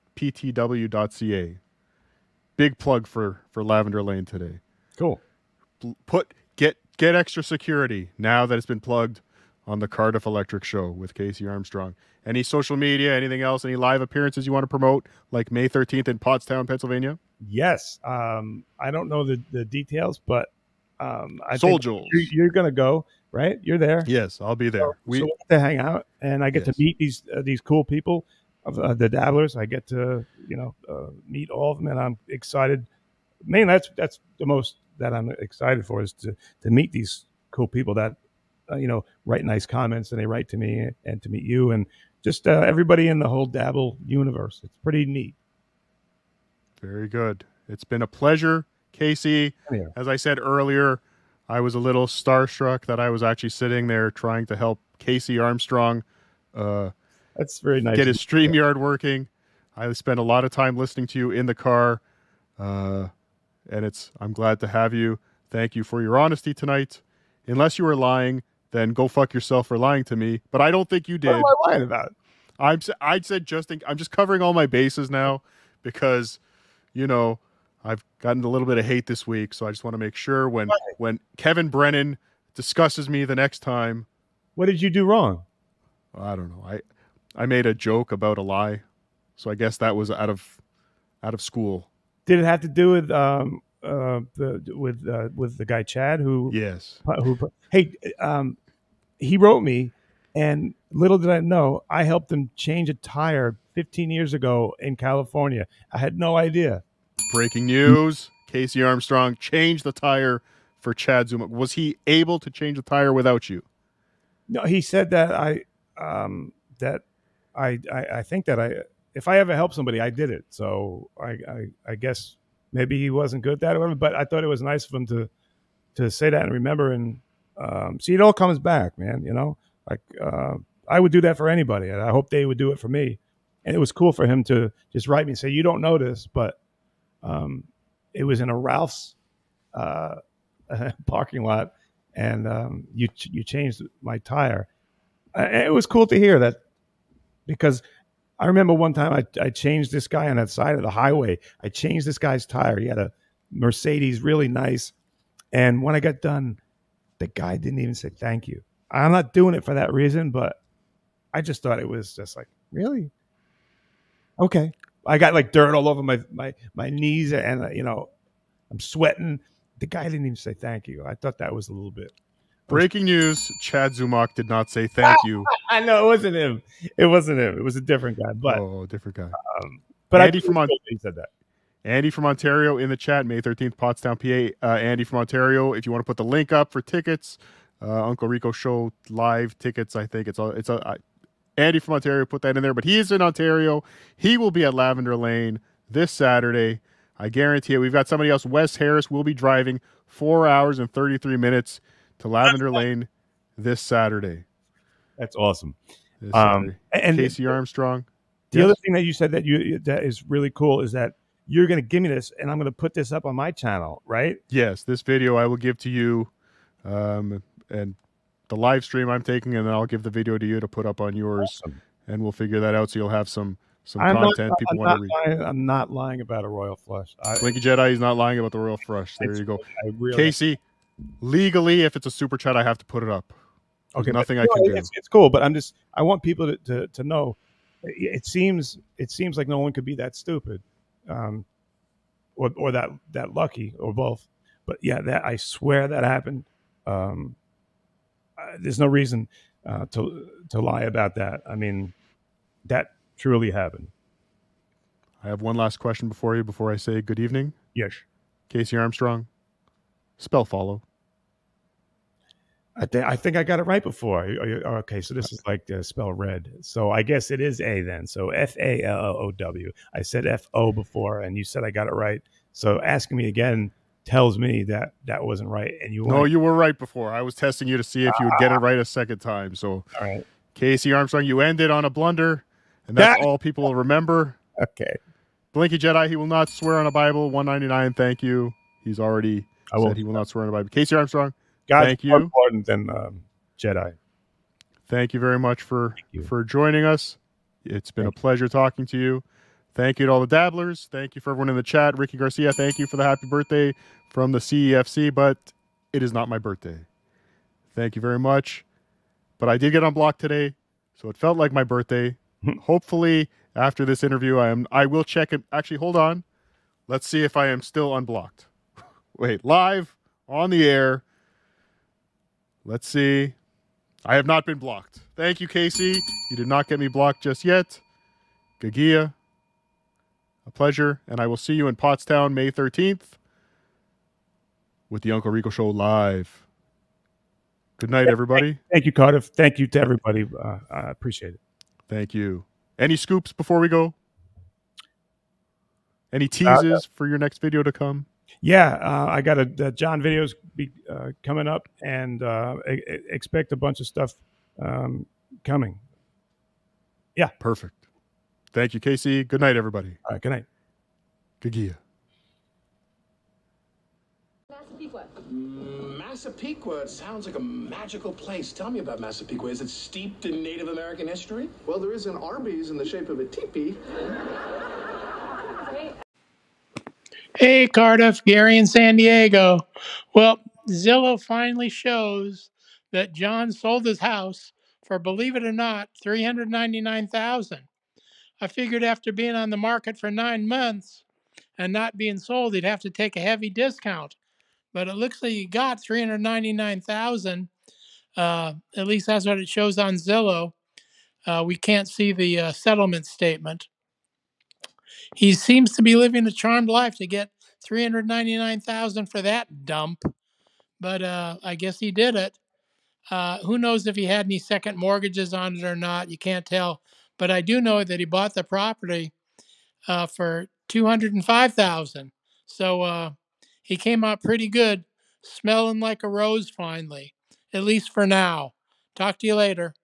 ptw.ca. Big plug for Lavender Lane today. Cool. Get extra security now that it's been plugged on the Cardiff Electric Show with Casey Armstrong. Any social media, anything else, any live appearances you want to promote, like May 13th in Pottstown, Pennsylvania? Yes. I don't know the details, but I Soul think Jewels. you're going to go, right? You're there. Yes, I'll be there. So we get to hang out, and I get to meet these cool people, of the Dabblers. I get to meet all of them, and I'm excited. Mainly, that's the most that I'm excited for, is to meet these cool people that write nice comments, and they write to me, and to meet you, and just everybody in the whole Dabble universe. It's pretty neat. Very good. It's been a pleasure, Casey. Yeah. As I said earlier, I was a little starstruck that I was actually sitting there trying to help Casey Armstrong that's very nice. Get his StreamYard working. I spent a lot of time listening to you in the car, and I'm glad to have you. Thank you for your honesty tonight. Unless you were lying, then go fuck yourself for lying to me. But I don't think you did. What am I lying about? I'm just covering all my bases now because, I've gotten a little bit of hate this week. So I just want to make sure when Kevin Brennan discusses me the next time. What did you do wrong? I don't know. I made a joke about a lie, so I guess that was out of school. Did it have to do with with the guy Chad who? Yes. Hey, he wrote me, and little did I know, I helped him change a tire 15 years ago in California. I had no idea. Breaking news: Casey Armstrong changed the tire for Chad Zuma. Was he able to change the tire without you? No, he said that I think that if I ever help somebody, I did it. So I guess maybe he wasn't good at that or whatever, but I thought it was nice of him to say that and remember, and see, it all comes back, man. I would do that for anybody, and I hope they would do it for me. And it was cool for him to just write me and say, you don't know this, but it was in a Ralph's parking lot, and you changed my tire. It was cool to hear that, because I remember one time I changed this guy on that side of the highway. I changed this guy's tire. He had a Mercedes, really nice. And when I got done, the guy didn't even say thank you. I'm not doing it for that reason, but I just thought it was just like, really? Okay. I got like dirt all over my knees, and I'm sweating. The guy didn't even say thank you. I thought that was a little bit. Breaking news: Chad Zumach did not say thank you. I know it wasn't him. It wasn't him. It was a different guy. But different guy. But Andy he said that. Andy from Ontario in the chat. May 13th, Pottstown, PA. Andy from Ontario. If you want to put the link up for tickets, Uncle Rico Show live tickets. I think Andy from Ontario put that in there. But he is in Ontario. He will be at Lavender Lane this Saturday. I guarantee it. We've got somebody else. Wes Harris will be driving 4 hours and 33 minutes to Lavender Lane this Saturday. That's awesome. And Casey the, Armstrong. The other thing that you said that is really cool is that you're going to give me this, and I'm going to put this up on my channel, right? Yes, this video I will give to you, and the live stream I'm taking, and then I'll give the video to you to put up on yours, and we'll figure that out. So you'll have some content people want to read. I'm not lying about a royal flush. Blinky Jedi, he's not lying about the royal flush. There you go. Casey, legally, if it's a super chat, I have to put it up. There's nothing I can do. It's cool, but I want people to know. It seems like no one could be that stupid, or that lucky, or both. But yeah, that I swear that happened. There's no reason to lie about that. I mean, that truly happened. I have one last question before I say good evening. Yes. Casey Armstrong, spell follow. I think I got it right before. Okay, so this is like spell red. So I guess it is A then. So FALOW. I said FO before, and you said I got it right. So asking me again tells me that wasn't right. And you were right before. I was testing you to see if you would get it right a second time. So all right, Casey Armstrong, you ended on a blunder, and that's all people will remember. Okay. Blinky Jedi, he will not swear on a Bible. 199, thank you. He's already said he will not swear on a Bible. Casey Armstrong, thank you. More important than Jedi. Thank you very much for joining us. It's been a pleasure talking to you. Thank you to all the dabblers. Thank you for everyone in the chat. Ricky Garcia, thank you for the happy birthday from the CEFC, but it is not my birthday. Thank you very much. But I did get unblocked today, so it felt like my birthday. Hopefully, after this interview, I will check it. Actually, hold on. Let's see if I am still unblocked. Wait, live on the air. Let's see. I have not been blocked. Thank you, Casey. You did not get me blocked just yet. Gagia, a pleasure. And I will see you in Pottstown May 13th with the Uncle Rico Show live. Good night, everybody. Thank you, Cardiff. Thank you to everybody. I appreciate it. Thank you. Any scoops before we go? Any teases for your next video to come? Yeah, I got a John videos coming up, and expect a bunch of stuff coming. Yeah. Perfect. Thank you, Casey. Good night, everybody. All right, good night. Gagia. Massapequa sounds like a magical place. Tell me about Massapequa. Is it steeped in Native American history? Well, there is an Arby's in the shape of a teepee. Hey, Cardiff, Gary in San Diego. Well, Zillow finally shows that John sold his house for, believe it or not, $399,000. I figured after being on the market for 9 months and not being sold, he'd have to take a heavy discount. But it looks like he got $399,000. At least that's what it shows on Zillow. We can't see the settlement statement. He seems to be living a charmed life to get $399,000 for that dump. But I guess he did it. Who knows if he had any second mortgages on it or not? You can't tell. But I do know that he bought the property for $205,000. So he came out pretty good, smelling like a rose finally, at least for now. Talk to you later.